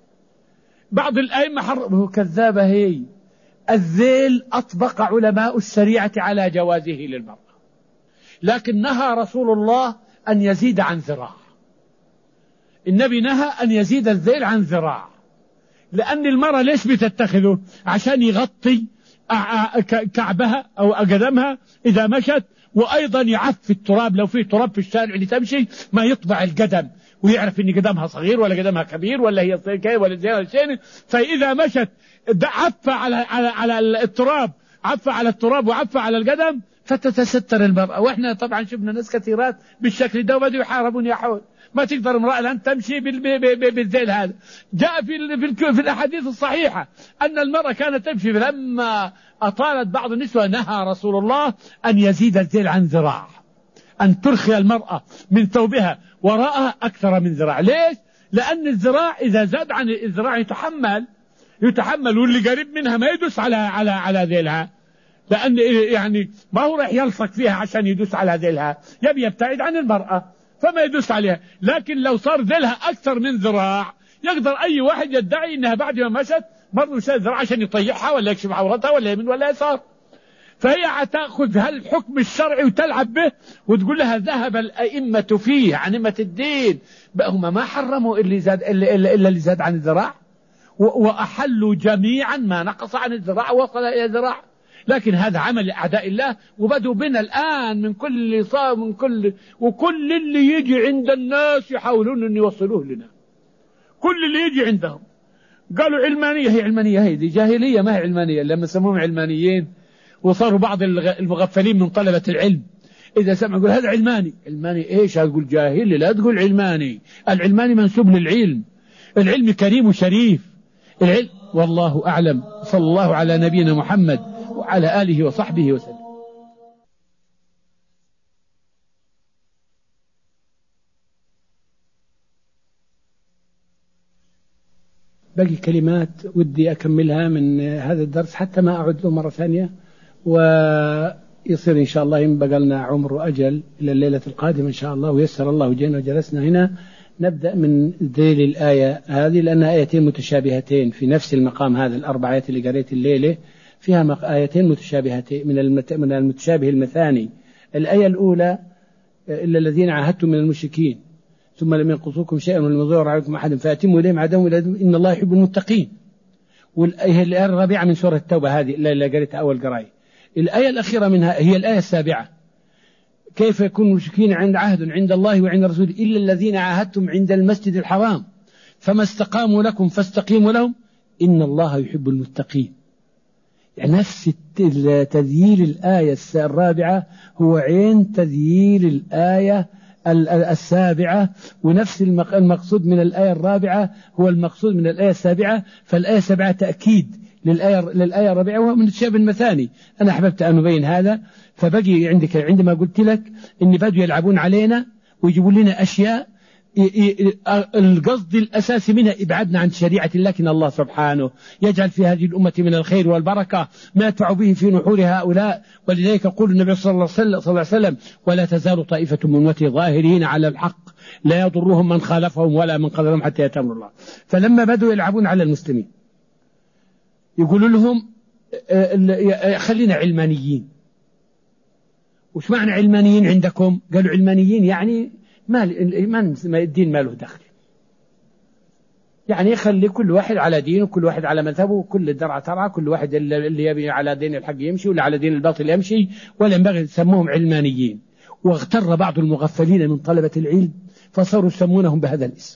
بعض الأئمة حرمه، كذابة هي. الذيل أطبق علماء الشريعة على جوازه للمرأة، لكن نهى رسول الله أن يزيد عن ذراع. النبي نهى أن يزيد الذيل عن ذراع، لأن المرأة ليش بتتخذه؟ عشان يغطي كعبها أو قدمها إذا مشت، وأيضا يعفي التراب، لو في تراب في الشارع اللي تمشي ما يطبع القدم ويعرف إن قدمها صغير ولا قدمها كبير ولا هي كيف ولا زي ولا شيء. فإذا مشت عفى على على على التراب، عفى على التراب وعفى على القدم، فتتستر المرأة. وإحنا طبعا شفنا ناس كثيرات بالشكل ده وبدوا يحاربون يا حول. ما تقدر امرأة الآن تمشي بالذيل هذا. جاء في في الأحاديث الصحيحة أن المرأة كانت تمشي، لما أطالت بعض النسوة نهى رسول الله أن يزيد الذيل عن ذراع، أن ترخي المرأة من ثوبها وراءها أكثر من ذراع. ليش؟ لأن الذراع إذا زاد عن الذراع يتحمل يتحمل واللي قريب منها ما يدوس على على على ذيلها، لأن يعني ما هو راح يلصق فيها عشان يدوس على ذيلها، يبي يبتعد عن المرأة فما يدوس عليها. لكن لو صار ذيلها أكثر من ذراع يقدر أي واحد يدعي إنها بعد ما مشت مرة مشت ذراع عشان يطيحها ولا يكشف عورتها ولا يمين ولا يسار. فهي تأخذ هالحكم الشرعي وتلعب به وتقول لها ذهب الأئمة فيه عن أئمة الدين، هم ما حرموا اللي زاد إلا, إلا, إلا اللي زاد عن الذراع، وأحلوا جميعا ما نقص عن الذراع وصل إلى الذراع. لكن هذا عمل أعداء الله، وبدوا بنا الآن من كل صار من كل وكل اللي يجي عند الناس يحاولون أن يوصلوه لنا. كل اللي يجي عندهم قالوا علمانية، هي علمانية، هي دي جاهلية ما هي علمانية. لما سموهم علمانيين وصاروا بعض المغفلين من طلبة العلم إذا سمع يقول هذا علماني. علماني إيش؟ هتقول جاهلي، لا تقول علماني. العلماني منسوب للعلم، العلم كريم وشريف العلم. والله أعلم. صلى الله على نبينا محمد وعلى آله وصحبه وسلم. باقي كلمات ودي أكملها من هذا الدرس حتى ما أعد له مرة ثانية، ويصير إن شاء الله إن بقى لنا عمر وأجل إلى الليلة القادمة إن شاء الله ويسر الله جينا وجلسنا هنا نبدأ من دليل الآية هذه، لأنها آيتين متشابهتين في نفس المقام. هذا الأربع آيات اللي قريت الليلة فيها آيتين متشابهتين من من المتشابه المثاني. الآية الأولى إلا الذين عاهدتم من المشركين ثم لم ينقصوكم شيئا ولم يظهروا عليكم أحد فأتموا إليهم عهدهم إن الله يحب المتقين. والآية الرابعة من سورة التوبة هذه اللي قريتها أول قراءة. الآية الأخيرة منها هي الآية السابعة، كيف يكون المشركين عند عهد عند الله وعند رسوله إلا الذين عاهدتم عند المسجد الحرام فما استقاموا لكم فاستقيموا لهم إن الله يحب المتقين. يعني نفس تذييل الآية الرابعة هو عين تذييل الآية السابعة، ونفس المقصود من الآية الرابعة هو المقصود من الآية السابعة. فالآية السابعة تأكيد للآية للآية الرابعة وهو من الشاب المثاني. أنا أحببت أن أبين هذا. فبقي عندك عندما قلت لك إن بدوا يلعبون علينا ويجيبوا لنا أشياء القصد الأساسي منها إبعادنا عن شريعة، لكن الله سبحانه يجعل في هذه الأمة من الخير والبركة ما يدفع به في نحور هؤلاء. ولذلك يقول النبي صلى الله عليه وسلم ولا تزال طائفة من أمتي ظاهرين على الحق لا يضرهم من خالفهم ولا من خذلهم حتى يأتي أمر الله. فلما بدوا يلعبون على المسلمين يقولوا لهم خلينا علمانيين. وش معنى علمانيين عندكم؟ قالوا علمانيين يعني ما الدين ما له دخل، يعني يخلي كل واحد على دينه وكل واحد على مذهبه وكل درع ترعى، كل واحد اللي يبي على دين الحق يمشي ولا على دين الباطل يمشي، ولا ينبغي يسموهم علمانيين. واغتر بعض المغفلين من طلبة العلم فصاروا يسمونهم بهذا الاسم،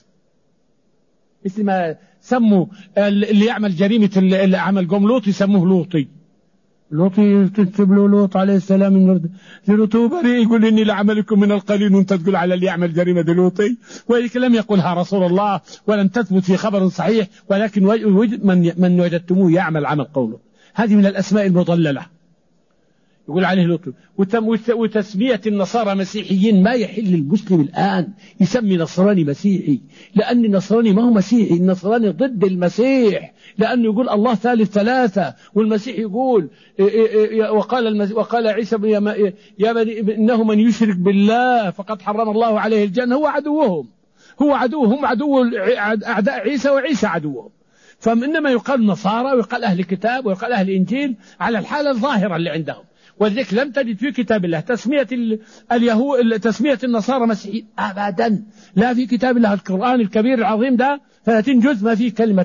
مثل ما سموا اللي يعمل جريمة اللي عمل قوم لوط يسموه لوطي. لوطي تكتب له لوط عليه السلام من لوطي بريء، يقول إني لعملكم من القليل وانت تقول على اللي يعمل جريمة لوطي. وذلك لم يقلها رسول الله ولم تثبت في خبر صحيح، ولكن من, من وجدتموه يعمل عمل قوله. هذه من الأسماء المضللة يقول عليه لوطي. وتسمية النصارى مسيحيين ما يحل المسلم الآن يسمي نصراني مسيحي، لأن النصراني ما هو مسيحي، النصراني ضد المسيح، لأنه يقول الله ثالث ثلاثة، والمسيح يقول وقال وقال عيسى يا بني إنه من يشرك بالله فقد حرم الله عليه الجنة. هو عدوهم، هو عدوهم، عدو أعداء عيسى وعيسى عدوهم. فإنما يقال نصارى ويقال أهل كتاب ويقال أهل إنجيل على الحالة الظاهرة اللي عندهم. ولذلك لم تجد في كتاب الله تسمية اليهود تسمية النصارى مسيحيين أبدا، لا في كتاب الله القرآن الكبير العظيم ده ثلاثين جزء ما فيه كلمة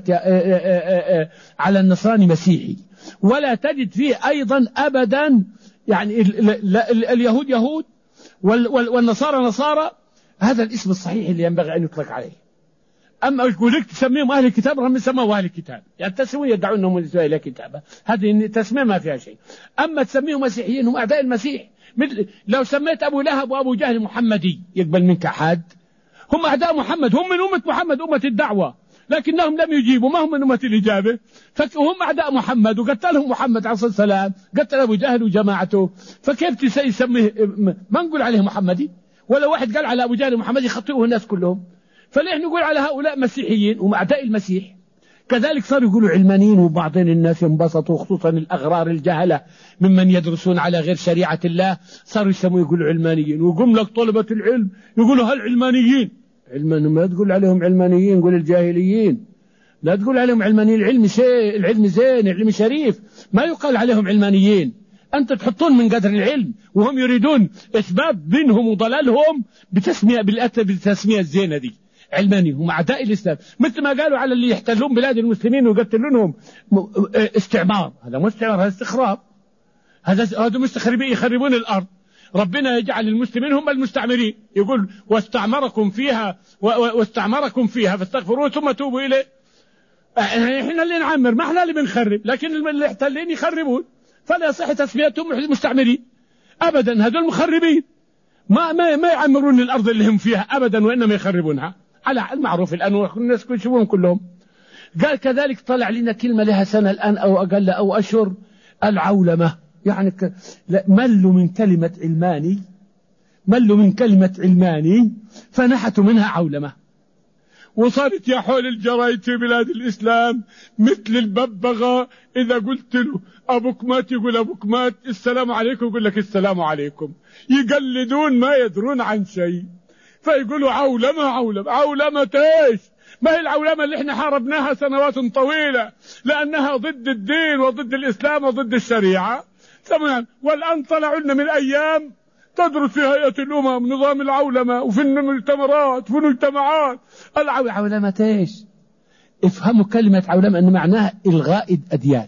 على النصراني مسيحي، ولا تجد فيه أيضا أبدا يعني اليهود يهود والنصارى نصارى. هذا الاسم الصحيح اللي ينبغي أن يطلق عليه. أما يقول لك تسميهم أهل الكتاب رغم يسموا أهل الكتاب، يعني التسمية يدعون أنهم يسموا أهل الكتاب، هذه تسمية ما فيها شيء. أما تسميهم مسيحيين هم أعداء المسيح. مثل لو سميت أبو لهب وأبو جهل محمدي يقبل منك أحد؟ هم أعداء محمد، هم من أمة محمد أمة الدعوة، لكنهم لم يجيبوا، ما هم من أمة الإجابة، فهم أعداء محمد وقتلهم محمد عليه الصلاة والسلام، قتل أبو جهل وجماعته. فكيف تسميه؟ ما نقول عليه محمدي؟ ولا واحد قال على أبو جهل محمدي يخطئه الناس كلهم. فليه نقول على هؤلاء مسيحيين هم أعداء المسيح؟ كذلك صاروا يقولوا علمانيين، وبعضين الناس انبسطوا خصوصا الأغرار الجهلة ممن يدرسون على غير شريعة الله صاروا يسموا يقولوا علمانيين. وقم لك طلبة العلم يقولوا هالعلمانيين. علمان ما تقول عليهم علمانيين، قول الجاهليين، لا تقول عليهم علمانيين. العلم شيء، العلم زين، العلم شريف، ما يقال عليهم علمانيين. أنت تحطون من قدر العلم وهم يريدون إثبات دينهم وضلالهم بتسمية بالتسمية الزينة دي. علماني هم أعداء الإسلام، مثل ما قالوا على اللي يحتلون بلاد المسلمين ويقتلونهم استعمار. هذا مو استعمار، هذا استخراب، هذا هذا مستخربين يخربون الأرض. ربنا يجعل المسلمين هم المستعمرين، يقول واستعمركم فيها واستعمركم فيها فاستغفروه ثم توبوا إليه. احنا اللي نعمر، ما احنا اللي بنخرب، لكن اللي يحتلين يخربون، فلا يصح تسميتهم مستعمرين أبدا، هذول مخربين. ما ما ما يعمرون الأرض اللي هم فيها أبدا، وإنما يخربونها على المعروف الآن، الناس يشوفون كلهم. قال كذلك طلع لنا كلمة لها سنة الآن أو أقل أو أشهر، العولمة. يعني ك... ملوا من كلمة علماني، ملوا من كلمة علماني فنحتوا منها عولمة، وصارت يا حول الجرايد في بلاد الإسلام مثل الببغاء، إذا قلت له أبوك مات يقول أبوك مات، السلام عليكم يقول لك السلام عليكم، يقلدون ما يدرون عن شيء، فيقولوا عولمة عولمة. عولمة ايش؟ ما هي العولمة اللي احنا حاربناها سنوات طويلة لأنها ضد الدين وضد الإسلام وضد الشريعة، والآن طلعوا لنا من أيام تدرس في هيئة الأمم نظام العولمة، وفي المؤتمرات وفي المجتمعات العولمة ايش؟ افهموا كلمة عولمة أن معناها إلغاء الأديان،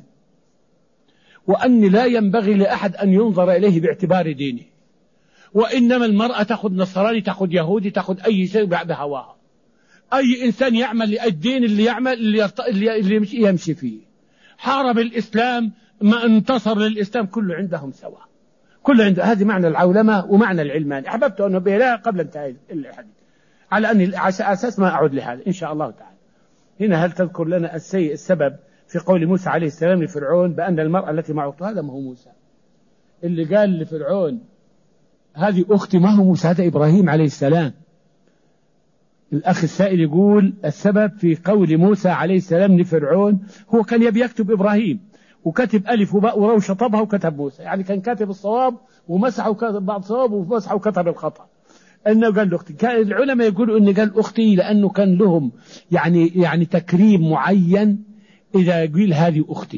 وأن لا ينبغي لأحد أن ينظر إليه باعتبار دينه، وإنما المرأة تأخذ نصراني تأخذ يهودي تأخذ أي شيء بهواها، أي إنسان يعمل الدين اللي يعمل اللي, يرت... اللي يمشي فيه. حارب الإسلام ما انتصر للإسلام، كله عندهم سوا، كله عنده. هذه معنى العولمة ومعنى العلمان. أحببت أن أنبه لها قبل انتهاء الحديث على أن على أساس ما أعود لهذا إن شاء الله تعالى. هنا هل تذكر لنا السيء السبب في قول موسى عليه السلام لفرعون بأن المرأة التي معه، هذا ما هو موسى اللي قال لفرعون هذه أختي، ما هو موسى، هذا إبراهيم عليه السلام. الأخ السائل يقول السبب في قول موسى عليه السلام لفرعون، هو كان يبي يكتب إبراهيم وكتب ألف وباء وراء وشطبها وكتب موسى، يعني كان كاتب الصواب ومسح وكتب بعض صواب ومسح وكتب الخطأ، أنه قال له أختي. كان العلماء يقولوا أنه قال أختي لأنه كان لهم يعني يعني تكريم معين إذا يقول هذه أختي.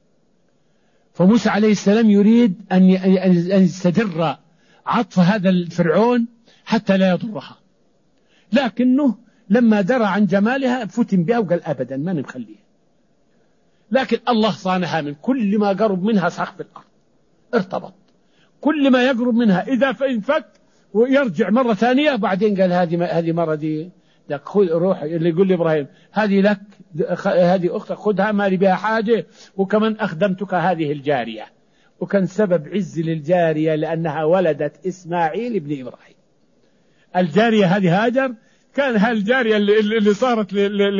فموسى عليه السلام يريد أن يستدر عطف هذا الفرعون حتى لا يضرها، لكنه لما درى عن جمالها فتن بها وقال أبدا ما نخليها. لكن الله صانها من كل ما قرب منها سقف الأرض ارتبط، كل ما يقرب منها إذا فانفك ويرجع مرة ثانية. بعدين قال هذه هذه مرة دي لك، خذ روح اللي يقول لي إبراهيم هذه لك، هذه أختك خذها ما لي بها حاجة، وكمان أخدمتك هذه الجارية. وكان سبب عز للجارية لأنها ولدت إسماعيل ابن إبراهيم. الجارية هذه هاجر، كان هالجارية اللي, اللي صارت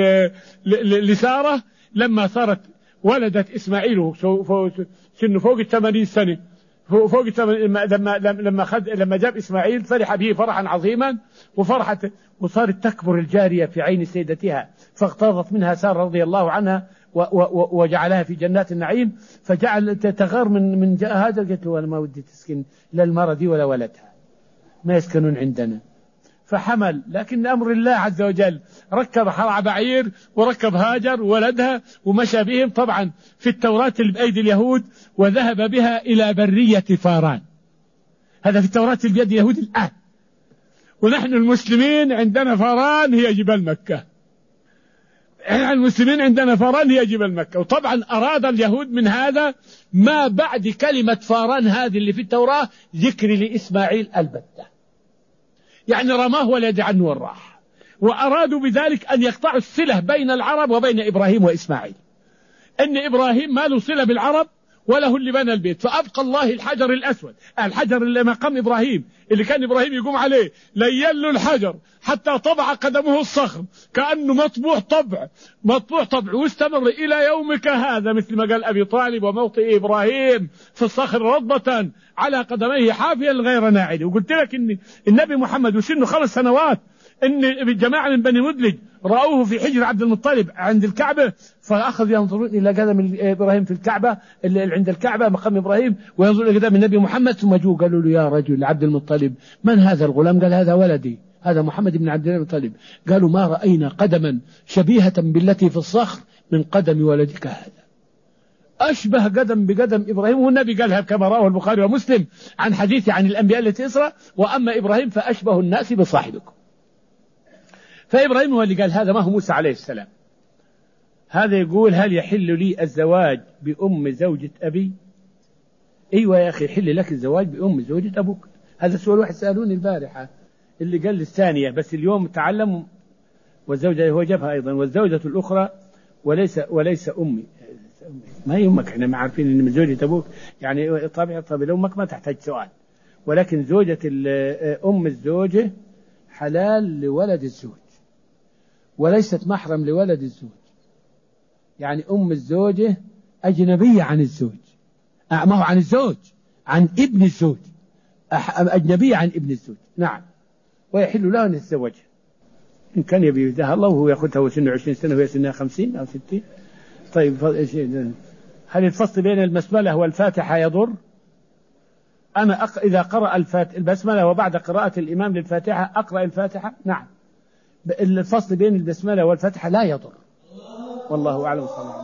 لسارة لما صارت ولدت إسماعيل سنه فوق الثمانين سنة، فوق الثمانين لما لما خد لما جاب إسماعيل فرح به فرحا عظيما وفرحت، وصارت تكبر الجارية في عين سيدتها، فاغتاظت منها سارة رضي الله عنها وجعلها في جنات النعيم، فجعل تغار من من هاجر، قالت له أنا ما ودي تسكن لا المرة دي ولا ولدها، ما يسكنون عندنا. فحمل، لكن أمر الله عز وجل ركب حرع بعير وركب هاجر وولدها ومشى بهم طبعا في التوراة اللي بأيدي اليهود، وذهب بها إلى برية فاران. هذا في التوراة اللي بيد اليهود الآن، ونحن المسلمين عندنا فاران هي جبال مكة. المسلمين عندنا فاران هي جبال مكة. وطبعا أراد اليهود من هذا ما بعد كلمة فاران هذه اللي في التوراة ذكر لإسماعيل البتة، يعني رماه ولد عنه والراح. وأرادوا بذلك أن يقطعوا الصلة بين العرب وبين إبراهيم وإسماعيل، أن إبراهيم ما له صلة بالعرب وله اللي بنى البيت، فأبقى الله الحجر الأسود، الحجر اللي مقام إبراهيم اللي كان إبراهيم يقوم عليه، لين له الحجر حتى طبع قدمه الصخر كأنه مطبوع طبع مطبوع طبع، واستمر إلى يومك هذا، مثل ما قال أبي طالب وموطئ إبراهيم في الصخر رضبة على قدميه حافيا غير ناعل. وقلت لك إن النبي محمد وسنه خمس سنوات إن جماعة من بني مدلج رأوه في حجر عبد المطلب عند الكعبة، فأخذ ينظرون إلى قدم إبراهيم في الكعبة اللي عند الكعبة مقام إبراهيم، وينظرون إلى قدم النبي محمد، ثم جو قالوا له يا رجل عبد المطلب من هذا الغلام؟ قال هذا ولدي، هذا محمد بن عبد المطلب. قالوا ما رأينا قدما شبيهة بالتي في الصخر من قدم ولدك هذا، أشبه قدم بقدم إبراهيم. والنبي قالها كما رواه البخاري ومسلم عن حديث عن الأنبياء التي أسرى، وأما إبراهيم فأشبه الناس بصاحبكم. فإبراهيم هو اللي قال هذا، ما هو موسى عليه السلام. هذا يقول هل يحل لي الزواج بأم زوجة أبي؟ أيوة يا أخي يحل لك الزواج بأم زوجة أبوك. هذا سؤال واحد سألوني البارحة اللي قال الثانية، بس اليوم تعلم. والزوجة هو جابها أيضا، والزوجة الأخرى وليس وليس أمي، ما هي أمك، احنا ما عارفين إن من زوجة أبوك يعني طبيعي طبيعي أمك ما تحتاج سؤال، ولكن زوجة أم الزوجة حلال لولد الزوج وليست محرم لولد الزوج. يعني أم الزوجة أجنبية عن الزوج، ما هو عن الزوج، عن ابن الزوج، أجنبية عن ابن الزوج. نعم. ويحل له أن يتزوجها إن كان يبي يهداها الله وهو يأخذها وسنه عشرين سنة وهي سنها خمسين أو ستين. طيب هل الفصل بين البسملة والفاتحة يضر؟ أنا أق... إذا قرأ الفات... البسملة وبعد قراءة الإمام للفاتحة أقرأ الفاتحة، نعم. الفصل بين البسملة والفاتحة لا يضر، والله أعلم. صلى الله عليه وسلم.